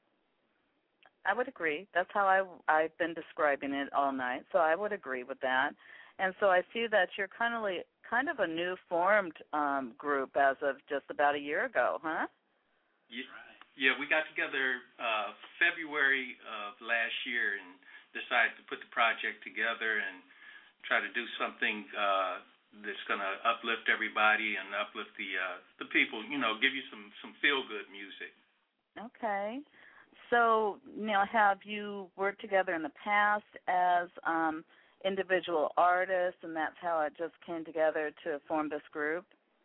I would agree. That's how I, I've been describing it all night, so I would agree with that. And so I see that you're kind of, like, kind of a new formed um, group as of just about a year ago, huh? Yeah, yeah we got together uh, February of last year, and decided to put the project together and try to do something uh, that's going to uplift everybody and uplift the uh, the people. You know, give you some some feel good music. Okay. So, now, have you worked together in the past as um, individual artists, and that's how it just came together to form this group?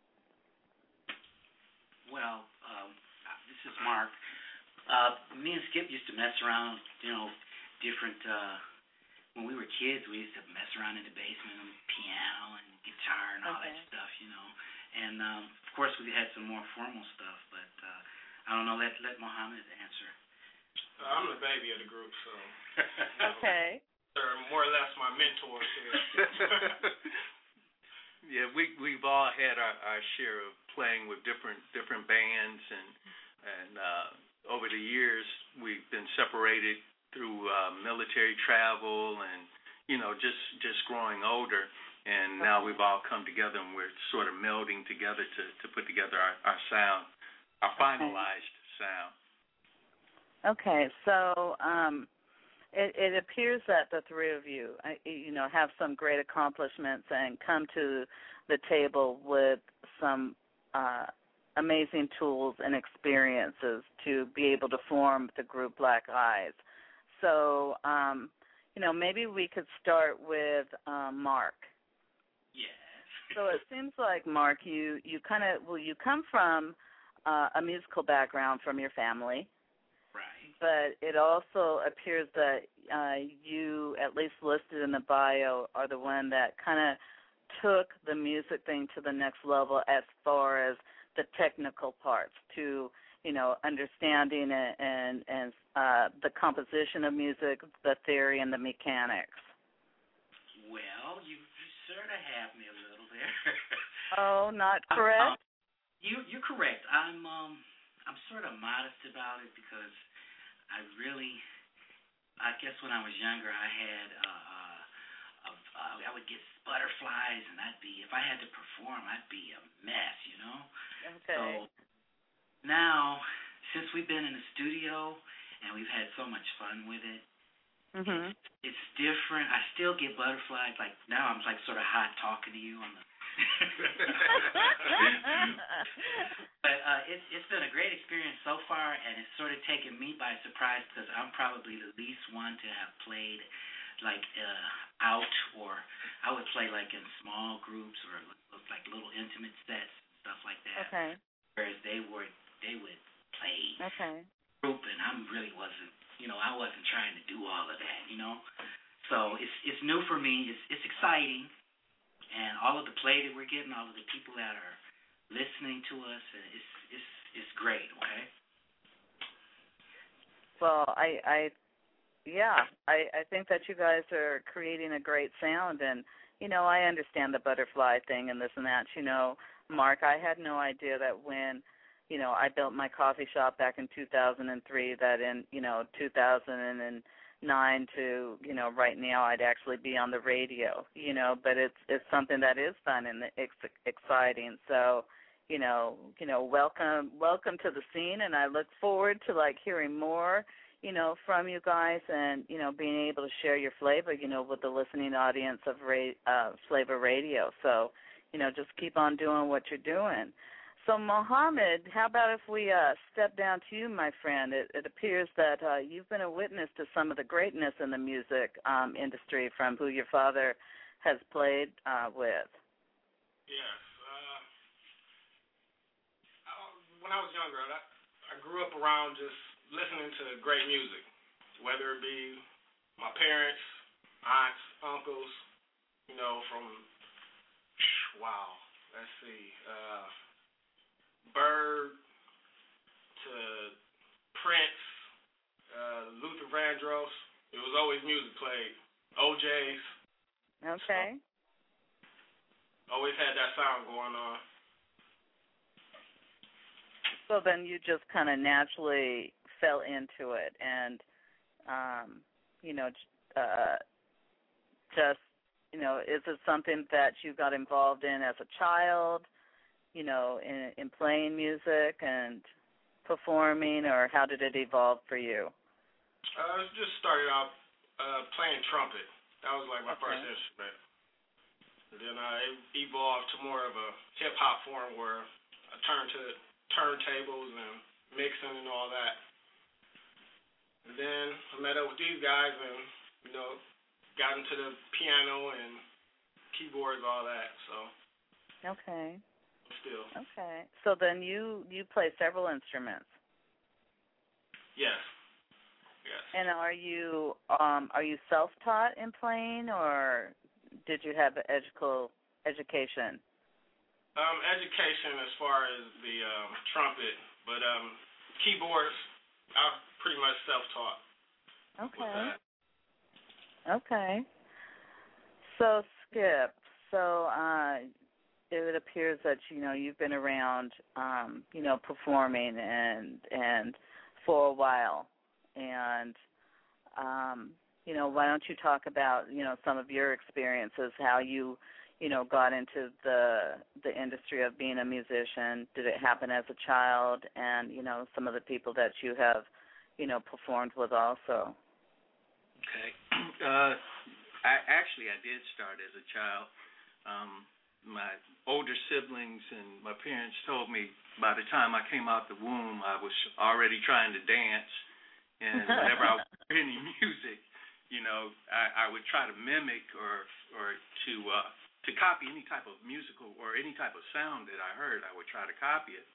Well, um, this is Mark. Uh, me and Skip used to mess around, you know, different, uh, when we were kids, we used to mess around in the basement on piano and guitar and all okay. that stuff, you know. And, um, of course, we had some more formal stuff, but uh, I don't know, let, let Mohammed answer. Uh, I'm the baby of the group, so. Okay. They're more or less my mentors here. Yeah, we we've all had our, our share of playing with different different bands, and and uh, over the years we've been separated through uh, military travel, and you know just just growing older, and now we've all come together and we're sort of melding together to to put together our, our sound, our finalized okay. sound. Okay, so um, it, it appears that the three of you, you know, have some great accomplishments and come to the table with some uh, amazing tools and experiences to be able to form the group Black Eyes. So, um, you know, maybe we could start with um, Mark. Yes. So it seems like, Mark, you, you kind of, well, you come from uh, a musical background from your family. Right. But it also appears that uh, you, at least listed in the bio, are the one that kind of took the music thing to the next level as far as the technical parts, to, you know, understanding it and, and uh, the composition of music, the theory, and the mechanics. Well, you, you sort of have me a little there. Oh, not correct? Um, you, you're correct. I'm... Um, I'm sort of modest about it because I really, I guess when I was younger, I had, uh, uh, uh, I would get butterflies, and I'd be, if I had to perform, I'd be a mess, you know? Okay. So now, since we've been in the studio and we've had so much fun with it, mm-hmm. it's, it's different. I still get butterflies. Like now I'm like sort of hot talking to you on the But uh, it's it's been a great experience so far, and it's sort of taken me by surprise because I'm probably the least one to have played like uh, out, or I would play like in small groups or like little intimate sets, stuff like that. Okay. Whereas they were they would play okay. group, and I really wasn't, you know, I wasn't trying to do all of that, you know. So it's it's new for me. It's it's exciting. And all of the play that we're getting, all of the people that are listening to us, it's it's it's great. Okay. Well, I I yeah, I I think that you guys are creating a great sound, and you know I understand the butterfly thing and this and that. You know, Mark, I had no idea that when you know I built my coffee shop back in two thousand three, that in you know two thousand nine to you know right now I'd actually be on the radio, you know but it's it's something that is fun and ex- exciting. So you know you know welcome welcome to the scene, and I look forward to like hearing more you know from you guys, and you know being able to share your flavor you know with the listening audience of ra- uh, Flavor Radio. So you know just keep on doing what you're doing. So, Mohammed, how about if we uh, step down to you, my friend? It, it appears that uh, you've been a witness to some of the greatness in the music um, industry from who your father has played uh, with. Yes. Uh, I, when I was younger, I, I grew up around just listening to great music, whether it be my parents, aunts, uncles, you know, from, wow, let's see, uh, Bird to Prince, uh, Luther Vandross. It was always music played. O J's. Okay. So, always had that sound going on. So then you just kind of naturally fell into it, and um, you know, uh, just you know, is it something that you got involved in as a child? You know, in, in playing music and performing, or how did it evolve for you? Uh, it just started out uh, playing trumpet. That was like my okay. first instrument. And then uh, it evolved to more of a hip hop form where I turned to turntables and mixing and all that. And then I met up with these guys and, you know, got into the piano and keyboards, all that. So. Okay. Still. Okay. So then you you play several instruments. Yes. Yes. And are you um are you self-taught in playing, or did you have an educational education? Um, education as far as the um, trumpet, but um, keyboards, I'm pretty much self-taught. Okay. Okay. So Skip, so uh, it appears that you know you've been around, um, you know, performing and and for a while, and um, you know, why don't you talk about you know some of your experiences, how you you know got into the the industry of being a musician? Did it happen as a child, and you know some of the people that you have you know performed with also? Okay. Uh, I actually I did start as a child. Um, my older siblings and my parents told me by the time I came out the womb, I was already trying to dance. And whenever I was hearing any music, you know, I, I would try to mimic or or to uh, to copy any type of musical or any type of sound that I heard. I would try to copy it.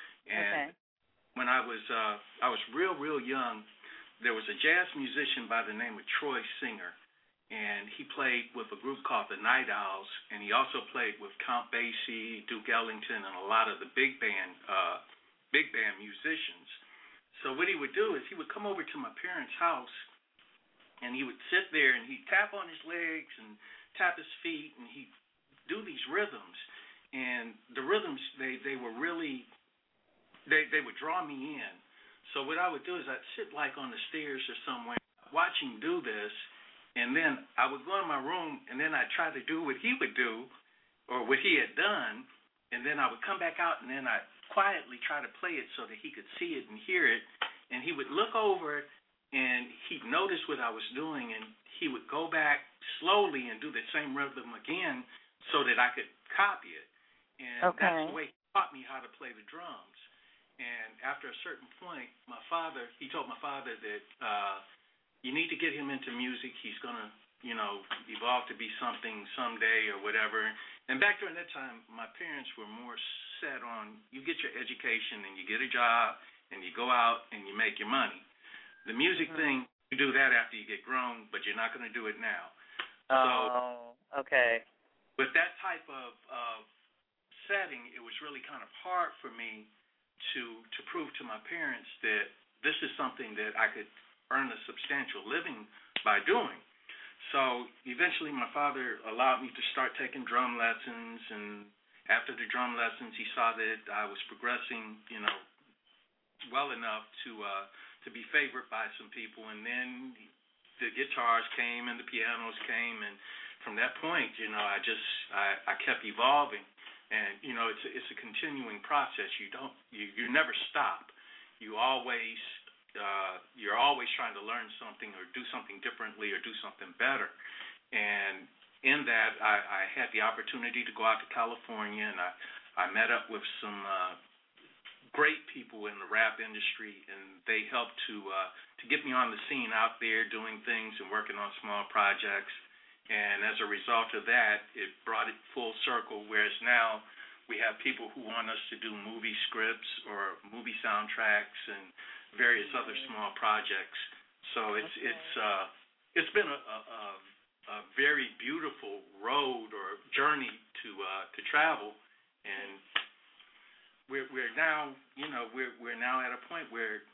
And okay. when I was uh, I was real real young, there was a jazz musician by the name of Troy Singer. And he played with a group called the Night Owls, and he also played with Count Basie, Duke Ellington, and a lot of the big band, uh, big band musicians. So what he would do is he would come over to my parents' house, and he would sit there and he'd tap on his legs and tap his feet, and he'd do these rhythms. And the rhythms, they, they were really, they they would draw me in. So what I would do is I'd sit like on the stairs or somewhere, watch him do this. And then I would go in my room, and then I'd try to do what he would do or what he had done, and then I would come back out, and then I'd quietly try to play it so that he could see it and hear it. And he would look over, and he'd notice what I was doing, and he would go back slowly and do the same rhythm again so that I could copy it. And okay. that's the way he taught me how to play the drums. And after a certain point, my father, he told my father that uh, you need to get him into music. He's going to, you know, evolve to be something someday or whatever. And back during that time, my parents were more set on you get your education and you get a job and you go out and you make your money. The music mm-hmm. thing, you do that after you get grown, but you're not going to do it now. Oh, so, okay. With that type of uh, setting, it was really kind of hard for me to to prove to my parents that this is something that I could earn a substantial living by doing. So eventually my father allowed me to start taking drum lessons, and after the drum lessons he saw that I was progressing, you know, well enough to uh, to be favored by some people, and then the guitars came and the pianos came, and from that point, you know, I just I, I kept evolving, and you know, it's a, it's a continuing process. You don't you, you never stop. You always Uh, you're always trying to learn something or do something differently or do something better. And in that, I, I had the opportunity to go out to California, and I, I met up with some uh, great people in the rap industry, and they helped to uh, to get me on the scene out there doing things and working on small projects. And as a result of that, it brought it full circle, whereas now we have people who want us to do movie scripts or movie soundtracks and various mm-hmm. other small projects. So it's okay. it's uh, it's been a, a, a very beautiful road or journey to uh, to travel, and we're we're now you know we're we're now at a point where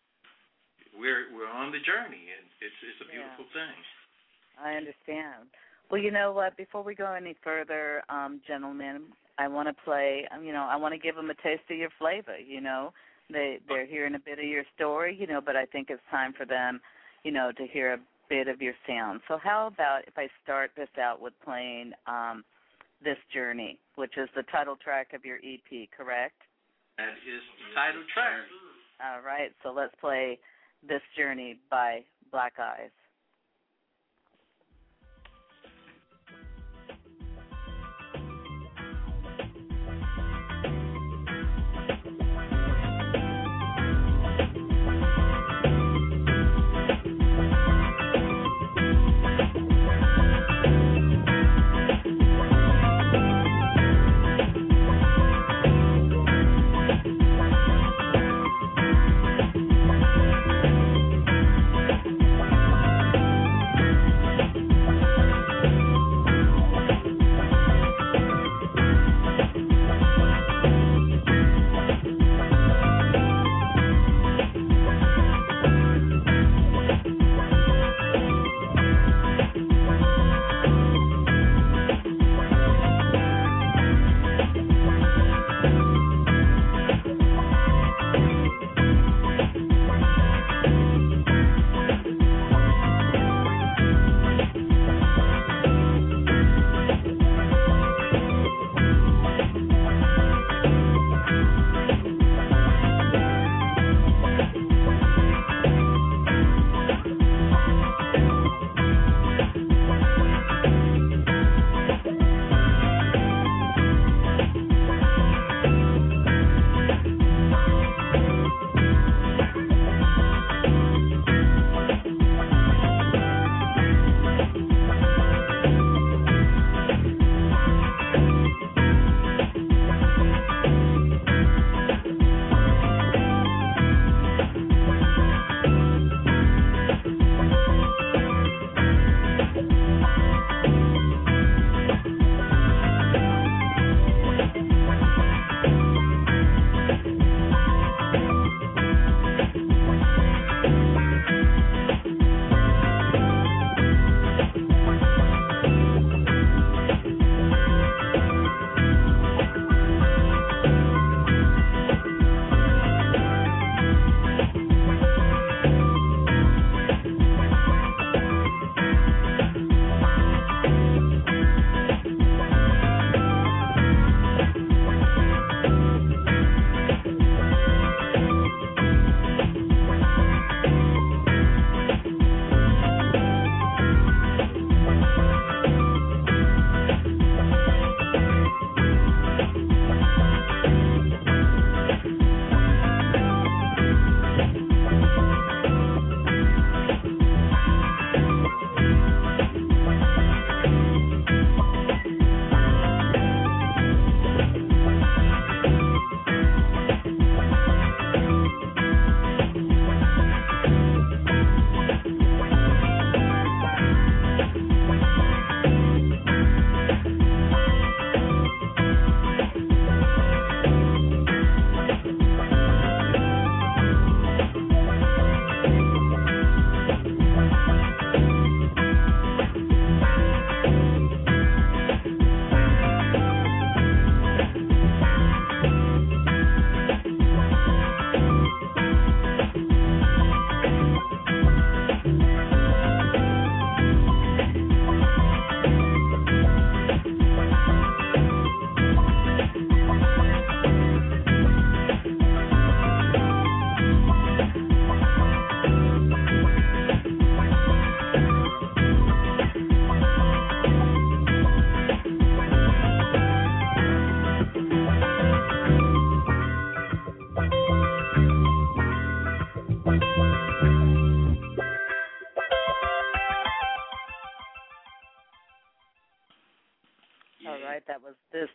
we're we're on the journey, and it's it's a beautiful yeah. thing. I understand. Well, you know what? Before we go any further, um, gentlemen, I want to play. You know, I want to give them a taste of your flavor. You know. They, they're hearing a bit of your story, you know, but I think it's time for them, you know, to hear a bit of your sound. So how about if I start this out with playing um, This Journey, which is the title track of your E P, correct? That is the title track. All right, so let's play This Journey by Black Eyes.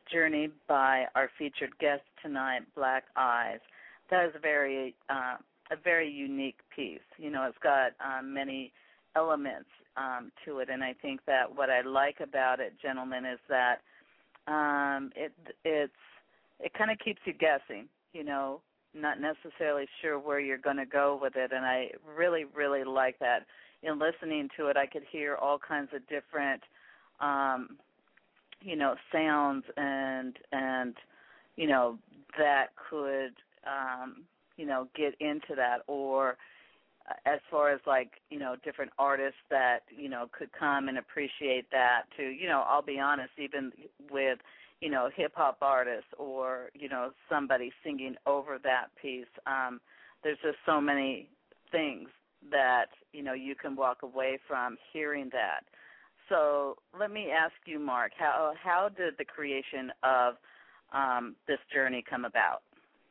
Journey by our featured guest tonight, Black Eyes. That is a very uh, a very unique piece. You know, it's got um, many elements um, to it, and I think that what I like about it, gentlemen, is that um, it it's it kind of keeps you guessing. You know, not necessarily sure where you're going to go with it, and I really, really like that. In listening to it, I could hear all kinds of different, um, you know, sounds and and you know that could um, you know get into that, or as far as like you know different artists that you know could come and appreciate that too. You know, I'll be honest, even with you know hip hop artists or you know somebody singing over that piece, um, there's just so many things that you know you can walk away from hearing that. So let me ask you, Mark, how how did the creation of um, this journey come about?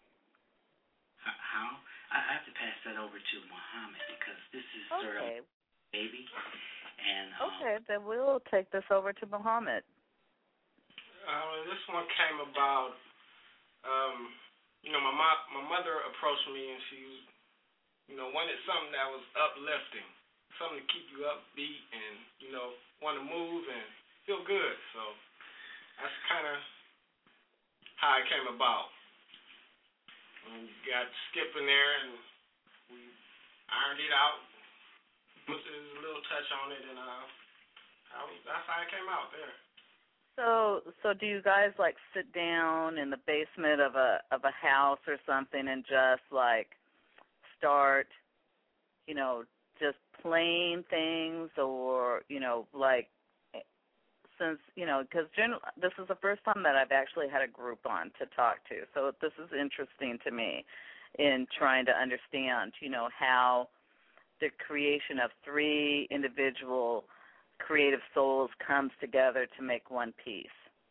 How? I have to pass that over to Muhammad because this is okay. sort of baby. And um, okay, then we'll take this over to Muhammad. Uh, this one came about. Um, you know, my mo- my mother approached me and she, you know, wanted something that was uplifting, something to keep you upbeat and you know want to move and feel good. So that's kind of how it came about. We got Skip in there, and we ironed it out, put a little touch on it, and uh, how, that's how it came out there. So, so do you guys like sit down in the basement of a of a house or something and just like start, you know, just playing things, or you know, like since you know, because this is the first time that I've actually had a group on to talk to, so this is interesting to me in trying to understand, you know, how the creation of three individual creative souls comes together to make one piece.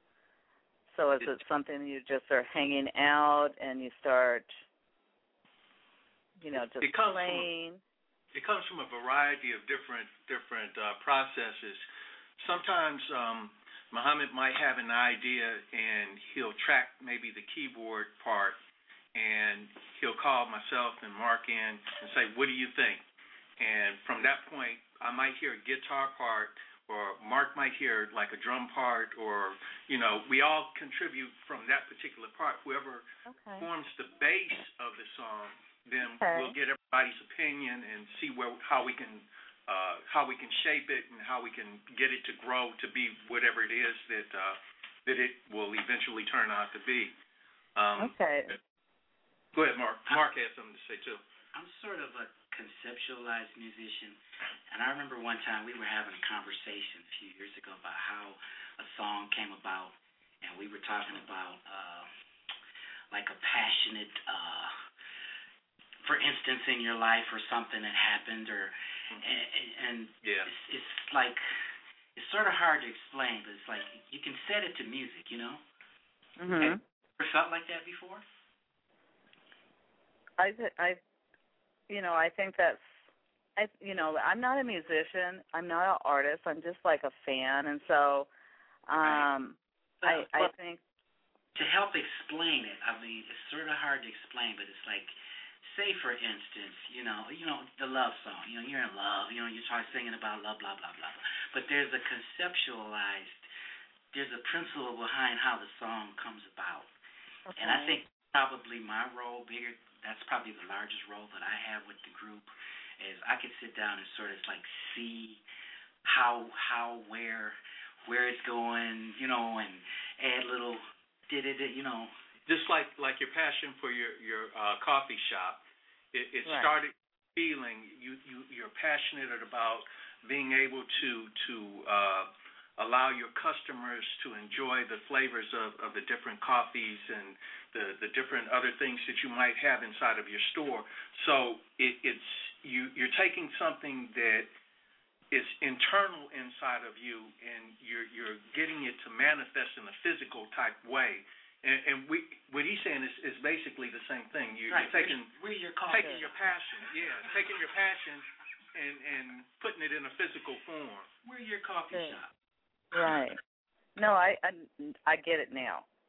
So is it something you just are hanging out and you start, you know, just it comes playing? From, it comes from a variety of different different uh, processes. Sometimes um, Muhammad might have an idea and he'll track maybe the keyboard part, and he'll call myself and Mark in and say, what do you think? And from that point, I might hear a guitar part, or Mark might hear like a drum part, or, you know, we all contribute from that particular part. Whoever okay. forms the base of the song, then okay. we'll get everybody's opinion and see where how we can Uh, how we can shape it and how we can get it to grow to be whatever it is that uh, that it will eventually turn out to be. Um, okay. Go ahead, Mark. Mark has something to say, too. I'm sort of a conceptualized musician, and I remember one time we were having a conversation a few years ago about how a song came about, and we were talking about uh, like a passionate, uh, for instance, in your life or something that happened, or And, and yeah. it's, it's like, it's sort of hard to explain, but it's like you can set it to music, you know? Mm-hmm. Have you ever felt like that before? I, I, you know, I think that's, I, you know, I'm not a musician. I'm not an artist. I'm just like a fan. And so um, right. I, well, I think. To help explain it, I mean, it's sort of hard to explain, but it's like, say, for instance, you know, you know, the love song. You know, you're in love. You know, you start singing about love, blah, blah, blah, blah. But there's a conceptualized, there's a principle behind how the song comes about. Okay. And I think probably my role, bigger, that's probably the largest role that I have with the group, is I could sit down and sort of like see how, how, where, where it's going, you know, and add little, did it, you know. Just like, like your passion for your, your uh, coffee shop. It, it right. started feeling you, you you're passionate about being able to to uh, allow your customers to enjoy the flavors of, of the different coffees and the, the different other things that you might have inside of your store. So it, it's you you're taking something that is internal inside of you, and you're you're getting it to manifest in a physical type way. And, and we, what he's saying is, is basically the same thing. You're, right. you're taking, we're your taking your passion, yeah, taking your passion and, and putting it in a physical form. We're your coffee okay. shop. Right. No, I, I I get it now.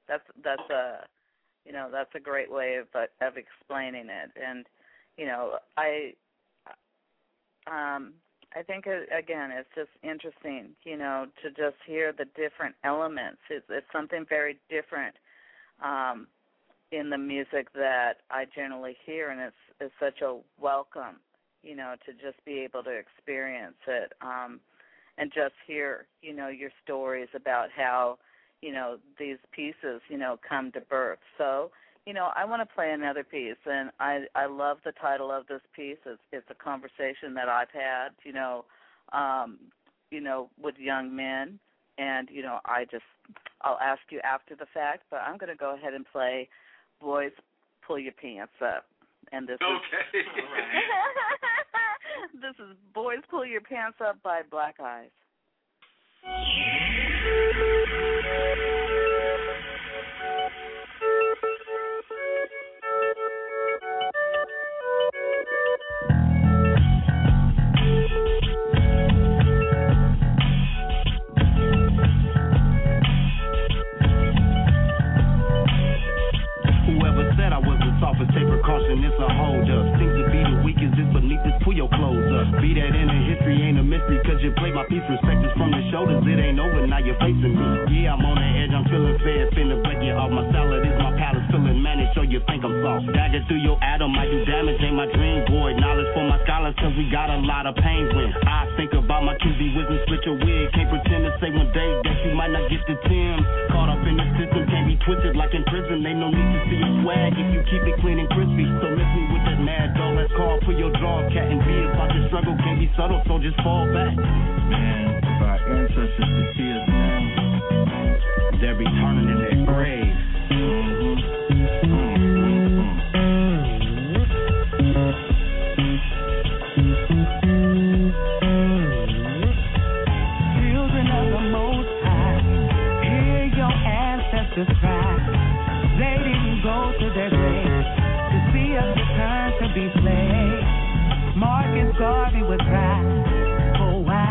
That's that's a, you know, that's a great way of of explaining it. And, you know, I, um, I think uh, again, it's just interesting, you know, to just hear the different elements. It's, it's something very different um, in the music that I generally hear, and it's it's such a welcome, you know, to just be able to experience it um, and just hear, you know, your stories about how, you know, these pieces, you know, come to birth. So, you know, I want to play another piece, and I, I love the title of this piece. It's, it's a conversation that I've had, you know, um, you know, with young men, and, you know, I just, I'll ask you after the fact, but I'm going to go ahead and play Boys Pull Your Pants Up. And this okay. is this is Boys Pull Your Pants Up by Black Eyes. Whoever said I was the softest, take precaution, it's a hold up. Seems to be the weakest, it's beneath this, pull your clothes up. Be that in the history, ain't a mystery, cause you played my piece. Respect is from the shoulders, it ain't over, now you're facing me. Yeah, I'm on the edge, I'm feeling fed, finna break you off. My salad is my palace, feeling managed, so you think I'm soft. Dagger through your atom, I do damage, ain't my dream, boy. Knowledge for my scholars, cause we got a lot of pain when I think about my Q B wisdom, split your wig. Can't pretend to say one day that you might not get the Tim. Caught up in the system, can't be twisted like in prison, ain't no need to see your swag if you keep it clean and crispy. So miss me with that mad dog, let's call for your draw, cat and be about the struggle, can't be subtle, so just fall back. Man, if our ancestors could see us now, they'll be turning in their graves. Children of the Most High, hear your ancestors cry. They didn't go to their graves to see us return to be slaves. Marcus Garvey would cry, oh why?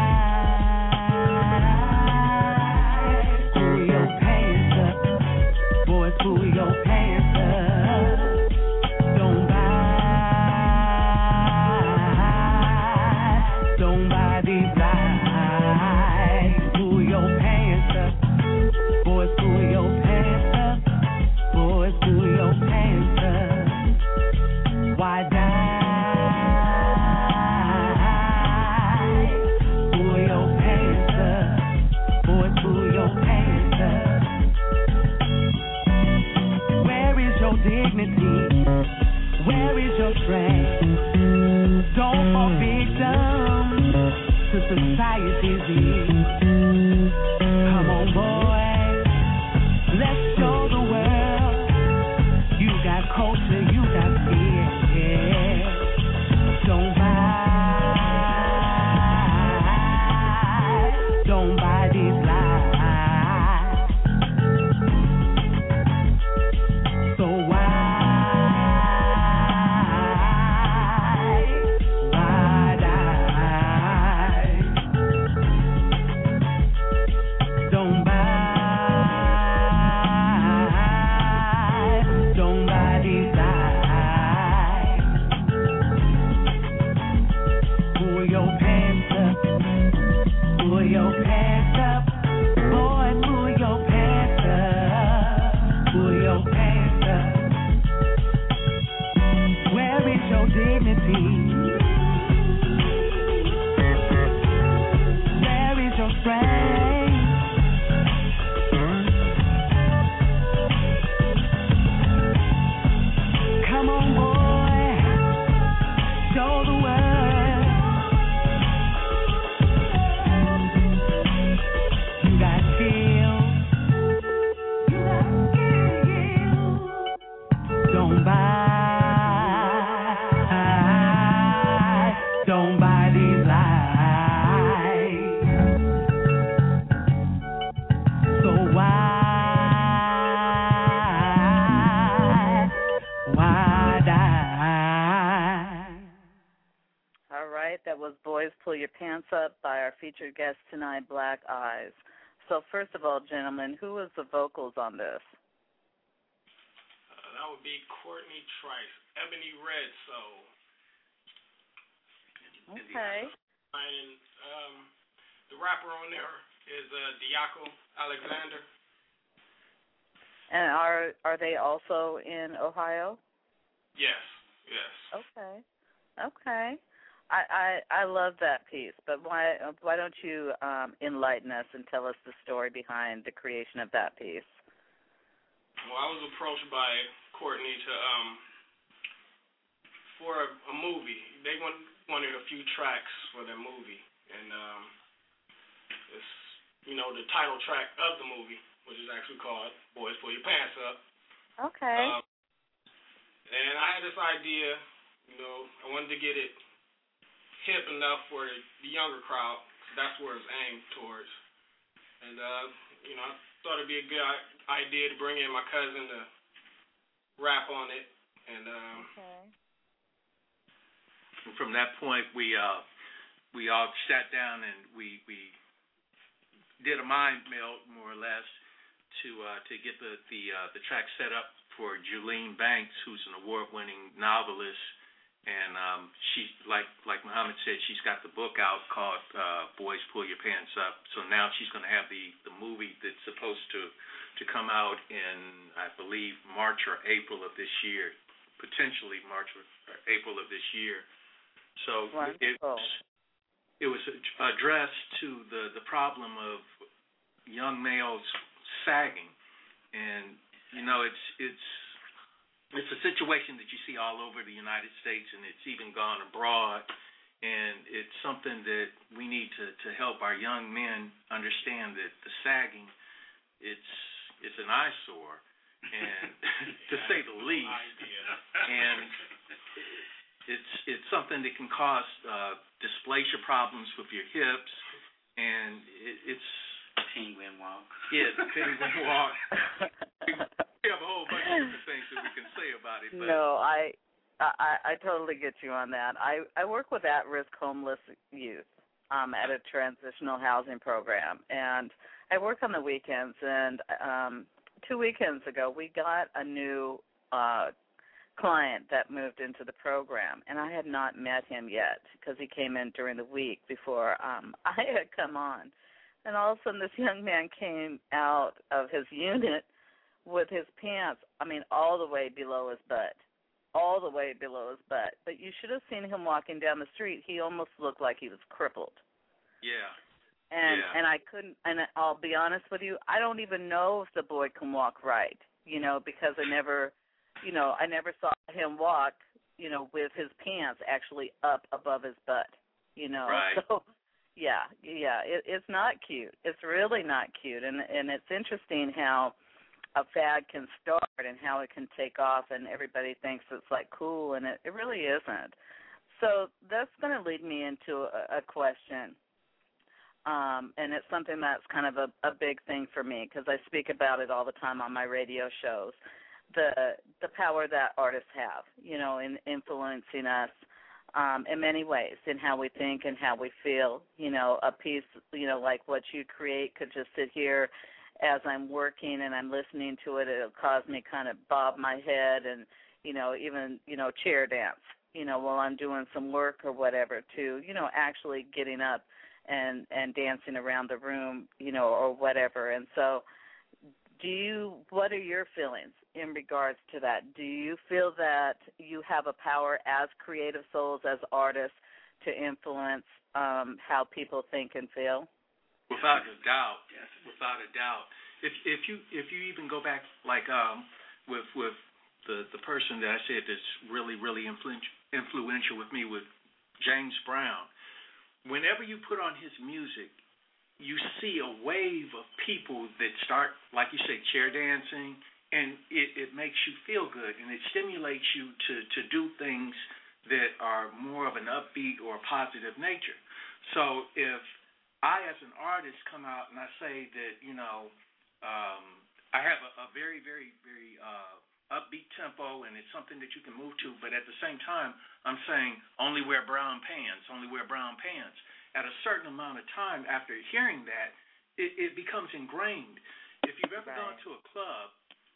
Pull your pants up, boys, pull your pants up. Don't buy, don't buy these lies. Pull your pants up, boys, pull your pants up. Boys, pull your pants up. Why die? Pull your pants up. Boys, pull your pants up. Where is your dignity? Where is your strength? Don't fall victim to society's needs. Come on, boys. Let's show the world. You got culture, you got fear. Yeah. Don't buy, don't buy these lies. So why, why die? Don't buy. Pull your pants up, pull your pants up, boy, pull your pants up, pull your pants up. Where is your dignity? Where is your strength? Come on, boy, show the world. You got skills. You got skills. Don't buy, don't buy these lies. So why? All right, that was Boys Pull Your Pants Up by our featured guest tonight, Black Eyes. So first of all, gentlemen, who was the vocals on this? that would be Courtney Trice, Ebony Red Soul. Okay. And um, the rapper on there is uh, Diaco Alexander. And are are they also in Ohio? Yes, yes. Okay, okay. I, I I love that piece, but why why don't you um, enlighten us and tell us the story behind the creation of that piece? Well, I was approached by Courtney to um for a, a movie. They want, wanted a few tracks for their movie, and um, it's you know the title track of the movie, which is actually called "Boys Pull Your Pants Up." Okay. Um, and I had this idea, you know, I wanted to get it hip enough for the younger crowd, because that's where it's aimed towards. And, uh, you know, I thought it'd be a good idea to bring in my cousin to rap on it. And um, okay. From that point, we uh, we all sat down and we, we did a mind meld, more or less, to uh, to get the the uh, the track set up for Julene Banks, who's an award-winning novelist, and um, she, like like Muhammad said, she's got the book out called uh, "Boys Pull Your Pants Up." So now she's going to have the, the movie that's supposed to to come out in, I believe, March or April of this year, potentially March or April of this year. So Wonderful. it was it was addressed to the the problem of young males sagging, and you know it's it's it's a situation that you see all over the United States, and it's even gone abroad, and it's something that we need to to help our young men understand that the sagging, it's it's an eyesore, and to say the least, and it's it's something that can cause uh, dysplasia problems with your hips, and it, it's penguin walk. Yeah, the penguin walk. We have a whole bunch of different things that we can say about it. But no, I, I I totally get you on that. I, I work with at-risk homeless youth um, at a transitional housing program, and I work on the weekends. And um, two weekends ago, we got a new uh, client that moved into the program, and I had not met him yet because he came in during the week before um, I had come on. And all of a sudden, this young man came out of his unit with his pants, I mean, all the way below his butt, all the way below his butt. But you should have seen him walking down the street. He almost looked like he was crippled. Yeah. And yeah. and I couldn't, and I'll be honest with you, I don't even know if the boy can walk right, you know, because I never, you know, I never saw him walk, you know, with his pants actually up above his butt, you know. Right. So, yeah, yeah, it, it's not cute. It's really not cute. And and it's interesting how a fad can start and how it can take off, and everybody thinks it's like cool, and it, it really isn't. So that's going to lead me into a, a question, um, and it's something that's kind of a, a big thing for me because I speak about it all the time on my radio shows. The the power that artists have, you know, in influencing us um, in many ways, in how we think and how we feel. You know, a piece, you know, like what you create could just sit here as I'm working and I'm listening to it. It'll cause me kind of bob my head and, you know, even, you know, chair dance, you know, while I'm doing some work or whatever, to, you know, actually getting up and, and dancing around the room, you know, or whatever. And so do you, what are your feelings in regards to that? Do you feel that you have a power as creative souls, as artists, to influence um, how people think and feel? Without a doubt, yes, without a doubt. If if you if you even go back, like um, with with the the person that I said that's really really influential influential with me, with James Brown. Whenever you put on his music, you see a wave of people that start, like you say, chair dancing, and it, it makes you feel good, and it stimulates you to to do things that are more of an upbeat or positive nature. So if I, as an artist, come out and I say that, you know, um, I have a, a very, very, very uh, upbeat tempo, and it's something that you can move to, but at the same time, I'm saying only wear brown pants, only wear brown pants. At a certain amount of time after hearing that, it, it becomes ingrained. If you've ever right. gone to a club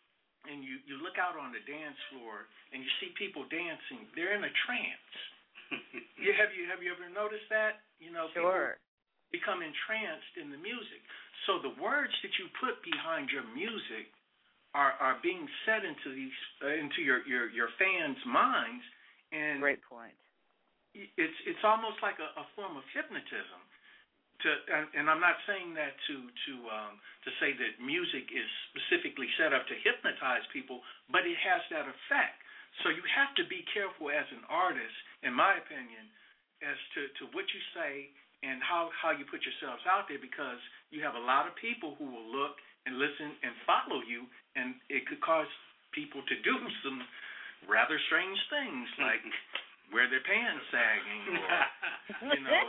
and you, you look out on the dance floor and you see people dancing, they're in a trance. you, have you have you ever noticed that? You know, sure. People become entranced in the music. So the words that you put behind your music are, are being set into these uh, into your, your, your fans' minds. And great point. It's it's almost like a, a form of hypnotism. To, and, and I'm not saying that to to um, to say that music is specifically set up to hypnotize people, but it has that effect. So you have to be careful as an artist, in my opinion, as to, to what you say and how, how you put yourselves out there, because you have a lot of people who will look and listen and follow you, and it could cause people to do some rather strange things, like wear their pants sagging, or, you know.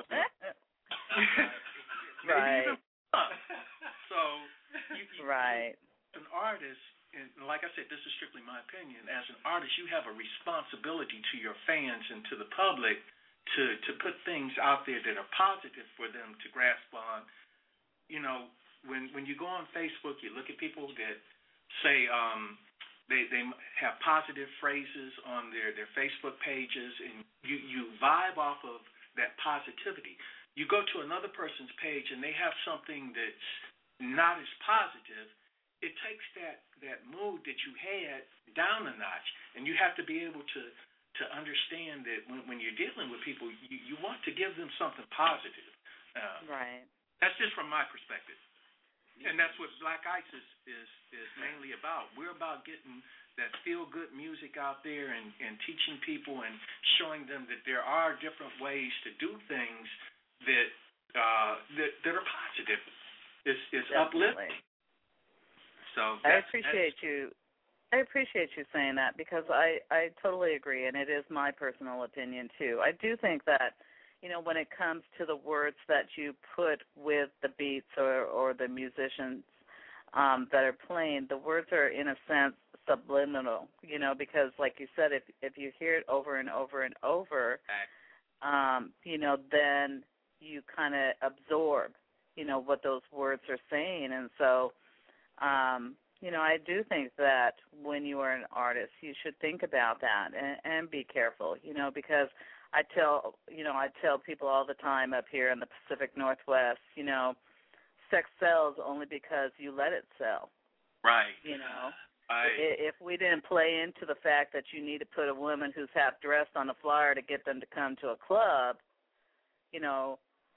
Right. So, you, you, right. An artist, and like I said, this is strictly my opinion, as an artist, you have a responsibility to your fans and to the public to, to put things out there that are positive for them to grasp on. You know, when when you go on Facebook, you look at people that say um, they, they have positive phrases on their, their Facebook pages, and you, you vibe off of that positivity. You go to another person's page and they have something that's not as positive, it takes that, that mood that you had down a notch. And you have to be able to, to understand that when, when you're dealing with people, you, you want to give them something positive. Uh, right. That's just from my perspective. And that's what Black Ice is, is, is mainly about. We're about getting that feel-good music out there and, and teaching people and showing them that there are different ways to do things that uh, that, that are positive. It's, it's uplifting. So I appreciate you. I appreciate you saying that, because I, I totally agree, and it is my personal opinion too. I do think that, you know, when it comes to the words that you put with the beats or, or the musicians um, that are playing, the words are in a sense subliminal, you know, because like you said, if if you hear it over and over and over, um, you know, then you kind of absorb, you know, what those words are saying. And so, um, you know, I do think that when you are an artist, you should think about that and, and be careful, you know, because I tell, you know, I tell people all the time up here in the Pacific Northwest, you know, sex sells only because you let it sell. Right. You know, I, if we didn't play into the fact that you need to put a woman who's half dressed on a flyer to get them to come to a club, you know,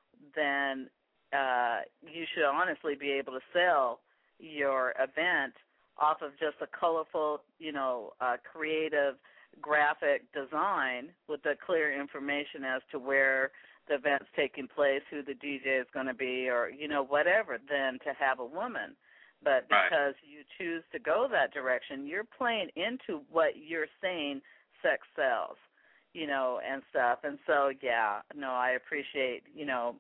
then uh, you should honestly be able to sell your event off of just a colorful, you know, uh, creative graphic design with the clear information as to where the event's taking place, who the D J is going to be, or, you know, whatever, than to have a woman. But because right. you choose to go that direction, you're playing into what you're saying sex sells, you know, and stuff. And so, yeah, no, I appreciate, you know,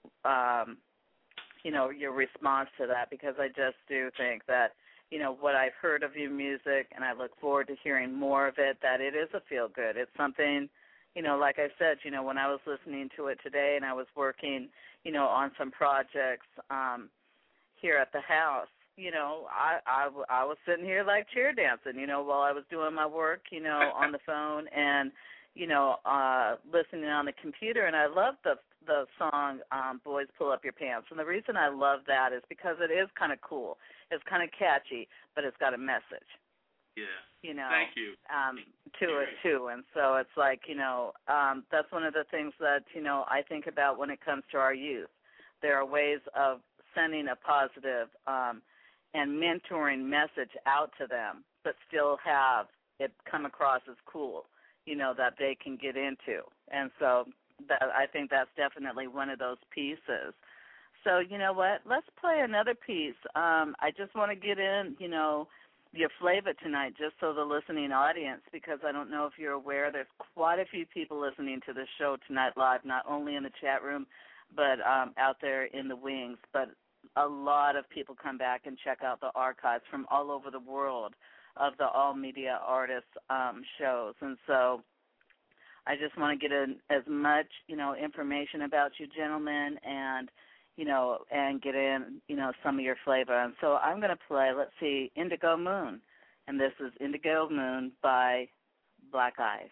um, you know, your response to that, because I just do think that, you know, what I've heard of your music, and I look forward to hearing more of it, that it is a feel-good. It's something, you know, like I said, you know, when I was listening to it today and I was working, you know, on some projects um, here at the house, you know, I, I, I was sitting here like cheer dancing, you know, while I was doing my work, you know, on the phone and, you know, uh, listening on the computer. And I love the the song um, Boys Pull Up Your Pants. And the reason I love that is because it is kind of cool. It's kind of catchy, but it's got a message. Yeah. You know, Thank you. Um, to it, too. And so it's like, you know, um, that's one of the things that, you know, I think about when it comes to our youth. There are ways of sending a positive um, and mentoring message out to them, but still have it come across as cool, you know, that they can get into. And so that I think that's definitely one of those pieces. So, you know what, let's play another piece. Um, I just want to get in, you know, your flavor tonight, just so the listening audience, because I don't know if you're aware, there's quite a few people listening to this show tonight live, not only in the chat room, but um, out there in the wings. But a lot of people come back and check out the archives from all over the world of the All Media Artists um, shows. And so I just want to get in as much, you know, information about you gentlemen and, you know, and get in, you know, some of your flavor. And so I'm going to play, let's see, Indigo Moon. and this is Indigo Moon by Black Eyes.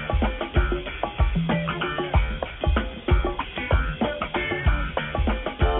Thank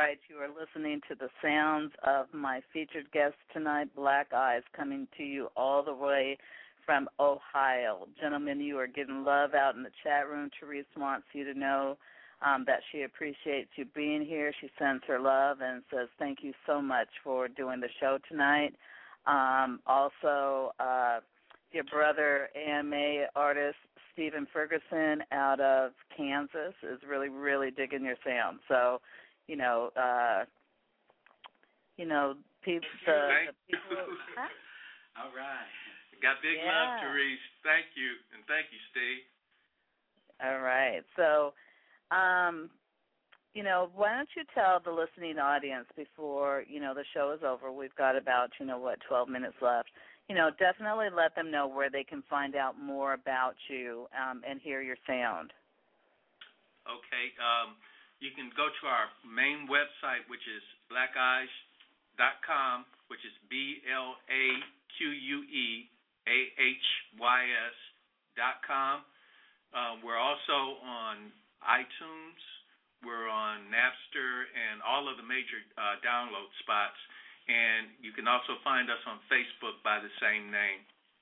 right. You are listening to the sounds of my featured guest tonight, Black Eyes, coming to you all the way from Ohio. Gentlemen, you are getting love out in the chat room. Therese wants you to know um, that she appreciates you being here. She sends her love and says thank you so much for doing the show tonight. Um, also, uh, your brother, A M A artist, Stephen Ferguson out of Kansas, is really, really digging your sound. So, you know, uh, you know, people, the, the people. Huh? All right. Got big yeah. love, Therese. Thank you, and thank you, Steve. All right. So, um, you know, why don't you tell the listening audience before, you know, the show is over, we've got about, you know, what, twelve minutes left. You know, definitely let them know where they can find out more about you um, and hear your sound. Okay. Um, you can go to our main website, which is black eyes dot com, which is B L A Q U E A H Y S dot com. Uh, we're also on iTunes. We're on Napster and all of the major uh, download spots. And you can also find us on Facebook by the same name.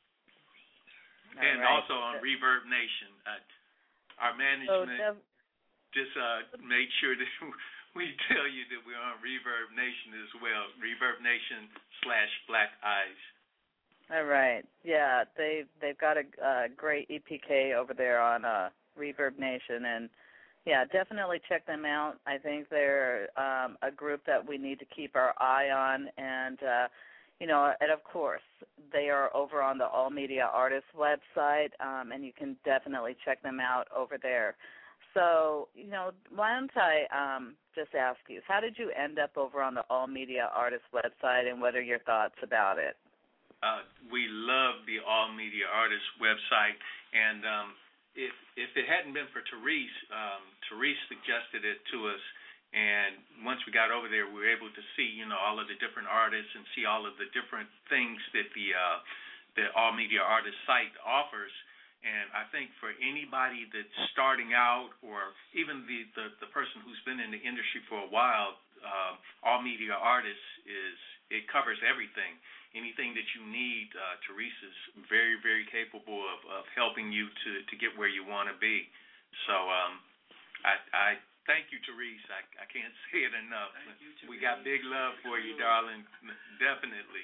All and right. also on Reverb Nation. Uh, our management so, just uh, made sure that we tell you that we're on Reverb Nation as well. Reverb Nation slash Black Eyes. All right. Yeah, they, they've got a uh, great E P K over there on uh, Reverb Nation. And yeah, definitely check them out. I think they're um, a group that we need to keep our eye on. And, uh, you know, and of course, they are over on the All Media Artists website, um, and you can definitely check them out over there. So, you know, why don't I um, just ask you, how did you end up over on the All Media Artists website, and what are your thoughts about it? Uh, we love the All Media Artists website, and um, If if it hadn't been for Therese, um, Therese suggested it to us, and once we got over there, we were able to see, you know, all of the different artists and see all of the different things that the uh, the All Media Artist site offers. And I think for anybody that's starting out, or even the, the, the person who's been in the industry for a while, uh, All Media Artists is it covers everything. Anything that you need, uh, Therese is very, very capable of, of helping you to, to get where you want to be. So um, I, I thank you, Therese. I, I can't say it enough. Thank you, Therese. We got big love for you, darling. Definitely.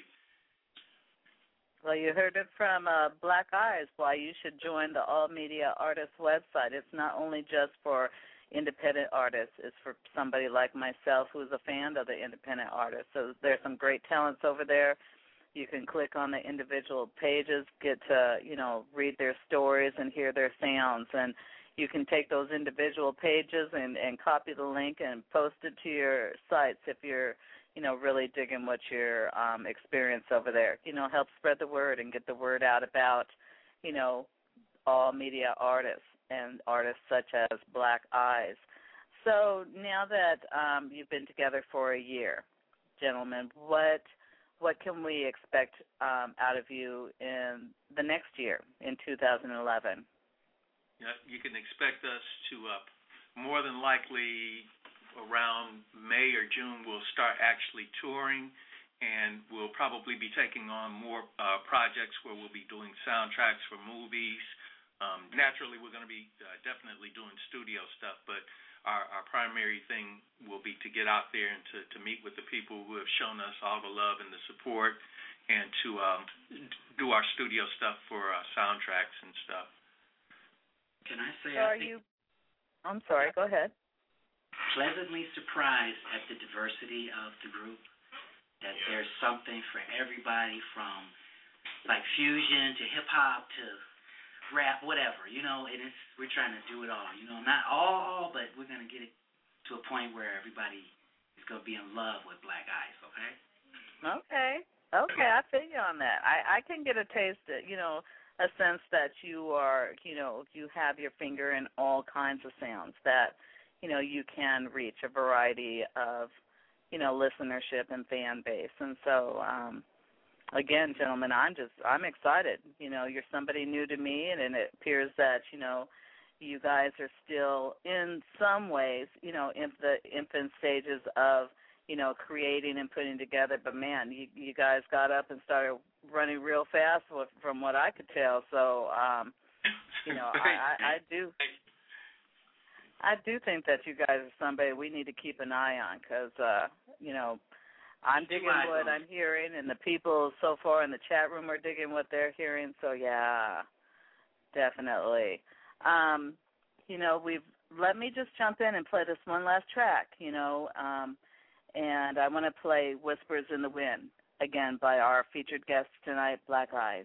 Well, you heard it from uh, Black Eyes, why you should join the All Media Artists website. It's not only just for independent artists. It's for somebody like myself who's a fan of the independent artists. So there's some great talents over there. You can click on the individual pages, get to, you know, read their stories and hear their sounds. And you can take those individual pages and, and copy the link and post it to your sites if you're, you know, really digging what your um, experience over there. You know, help spread the word and get the word out about, you know, all media artists and artists such as Black Eyes. So now that um, you've been together for a year, gentlemen, what what can we expect um, out of you in the next year, in two thousand eleven? Yeah, you can expect us to, uh, more than likely around May or June, we'll start actually touring, and we'll probably be taking on more uh, projects where we'll be doing soundtracks for movies. Um, naturally, we're going to be uh, definitely doing studio stuff, but our, our primary thing will be to get out there and to, to meet with the people who have shown us all the love and the support, and to um, do our studio stuff for uh, soundtracks and stuff. Can I say? So I are think you? I'm sorry. Go ahead. Pleasantly surprised at the diversity of the group. That yeah. there's something for everybody, from like fusion to hip hop to rap, whatever, you know, and it's, we're trying to do it all, you know, not all, but we're going to get it to a point where everybody is going to be in love with Black Eyes, okay? Okay. Okay, I feel you on that. I, I can get a taste, of, you know, a sense that you are, you know, you have your finger in all kinds of sounds, that, you know, you can reach a variety of, you know, listenership and fan base. And so, um, again, gentlemen, I'm just, I'm excited. You know, you're somebody new to me, and, and it appears that, you know, you guys are still in some ways, you know, in the infant stages of, you know, creating and putting together. But, man, you, you guys got up and started running real fast with, from what I could tell. So, um, you know, I, I, I do I do think that you guys are somebody we need to keep an eye on because, uh, you know, I'm digging what I'm hearing, and the people so far in the chat room are digging what they're hearing. So, yeah, definitely. Um, you know, we've let me just jump in and play this one last track, you know, um, and I want to play Whispers in the Wind, again, by our featured guest tonight, Black Eyes.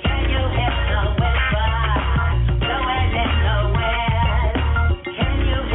Can you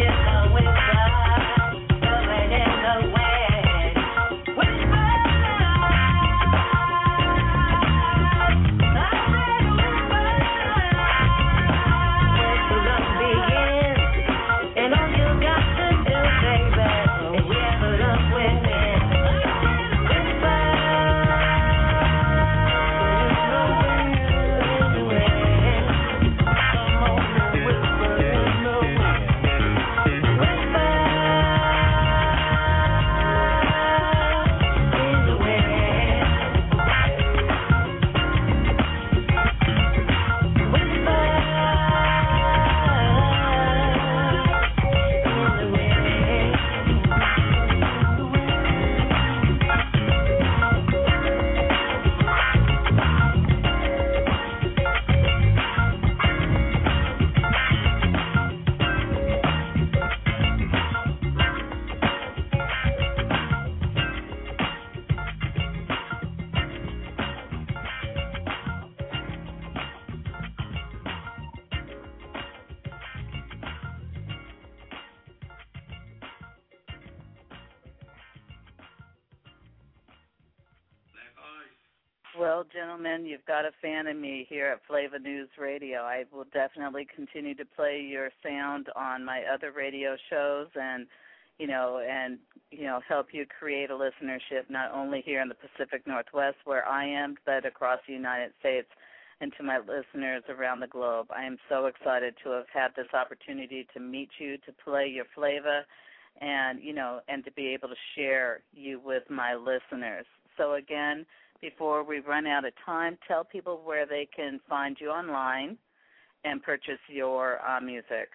Well, gentlemen, you've got a fan in me here at Flava News Radio. I will definitely continue to play your sound on my other radio shows, and you know, and you know, help you create a listenership not only here in the Pacific Northwest where I am, but across the United States, and to my listeners around the globe. I am so excited to have had this opportunity to meet you, to play your Flava, and you know, and to be able to share you with my listeners. So again, before we run out of time, tell people where they can find you online and purchase your uh, music.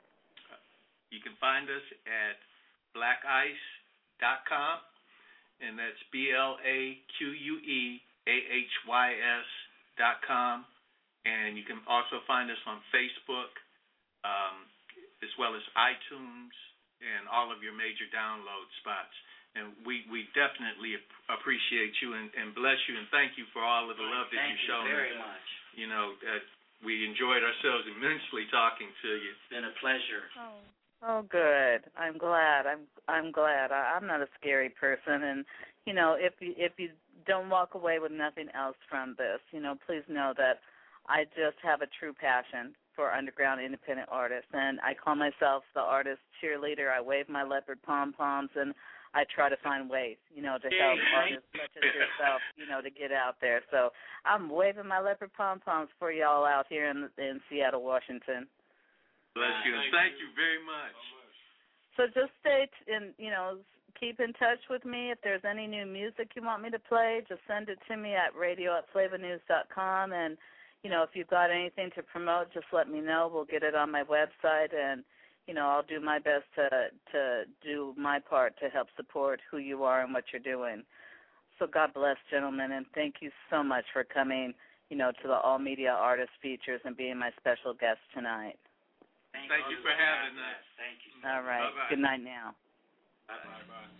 You can find us at black ice dot com, and that's B L A Q U E A H Y S dot com. And you can also find us on Facebook, um, as well as iTunes and all of your major download spots. And we, we definitely appreciate you and, and bless you and thank you for all of the love that you've shown. Thank you very us. much. You know, uh, we enjoyed ourselves immensely talking to you. It's been a pleasure. Oh, oh good. I'm glad. I'm I'm glad. I, I'm not a scary person, and you know, if you if you don't walk away with nothing else from this, you know, please know that I just have a true passion for underground independent artists, and I call myself the artist cheerleader. I wave my leopard pom-poms, and I try to find ways, you know, to help artists such as yourself, you know, to get out there. So I'm waving my leopard pom-poms for y'all out here in in Seattle, Washington. Bless you, and thank you very much. So just stay t- in, you know, keep in touch with me. If there's any new music you want me to play, just send it to me at radio at flava news dot com. And, you know, if you've got anything to promote, just let me know. We'll get it on my website, and you know, I'll do my best to to do my part to help support who you are and what you're doing. So God bless, gentlemen, and thank you so much for coming, you know, to the All Media Artist Features and being my special guest tonight. Thank, thank you for having us. Thank you. All right. Bye-bye. Good night now. Bye-bye.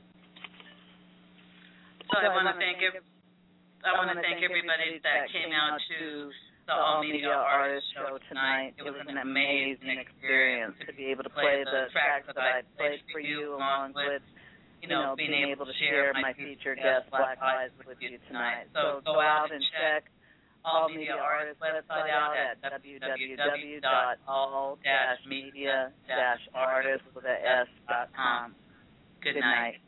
So I want to thank you. I want to thank everybody that came out to the All Media Artist Show tonight. It was an amazing experience to be able to play the tracks that I played for you, along with, you know, being able to share my featured guest, Black Eyes, with you tonight. So go out and check All Media Artist website out at w w w dot all media artist with a S dot com. Good night.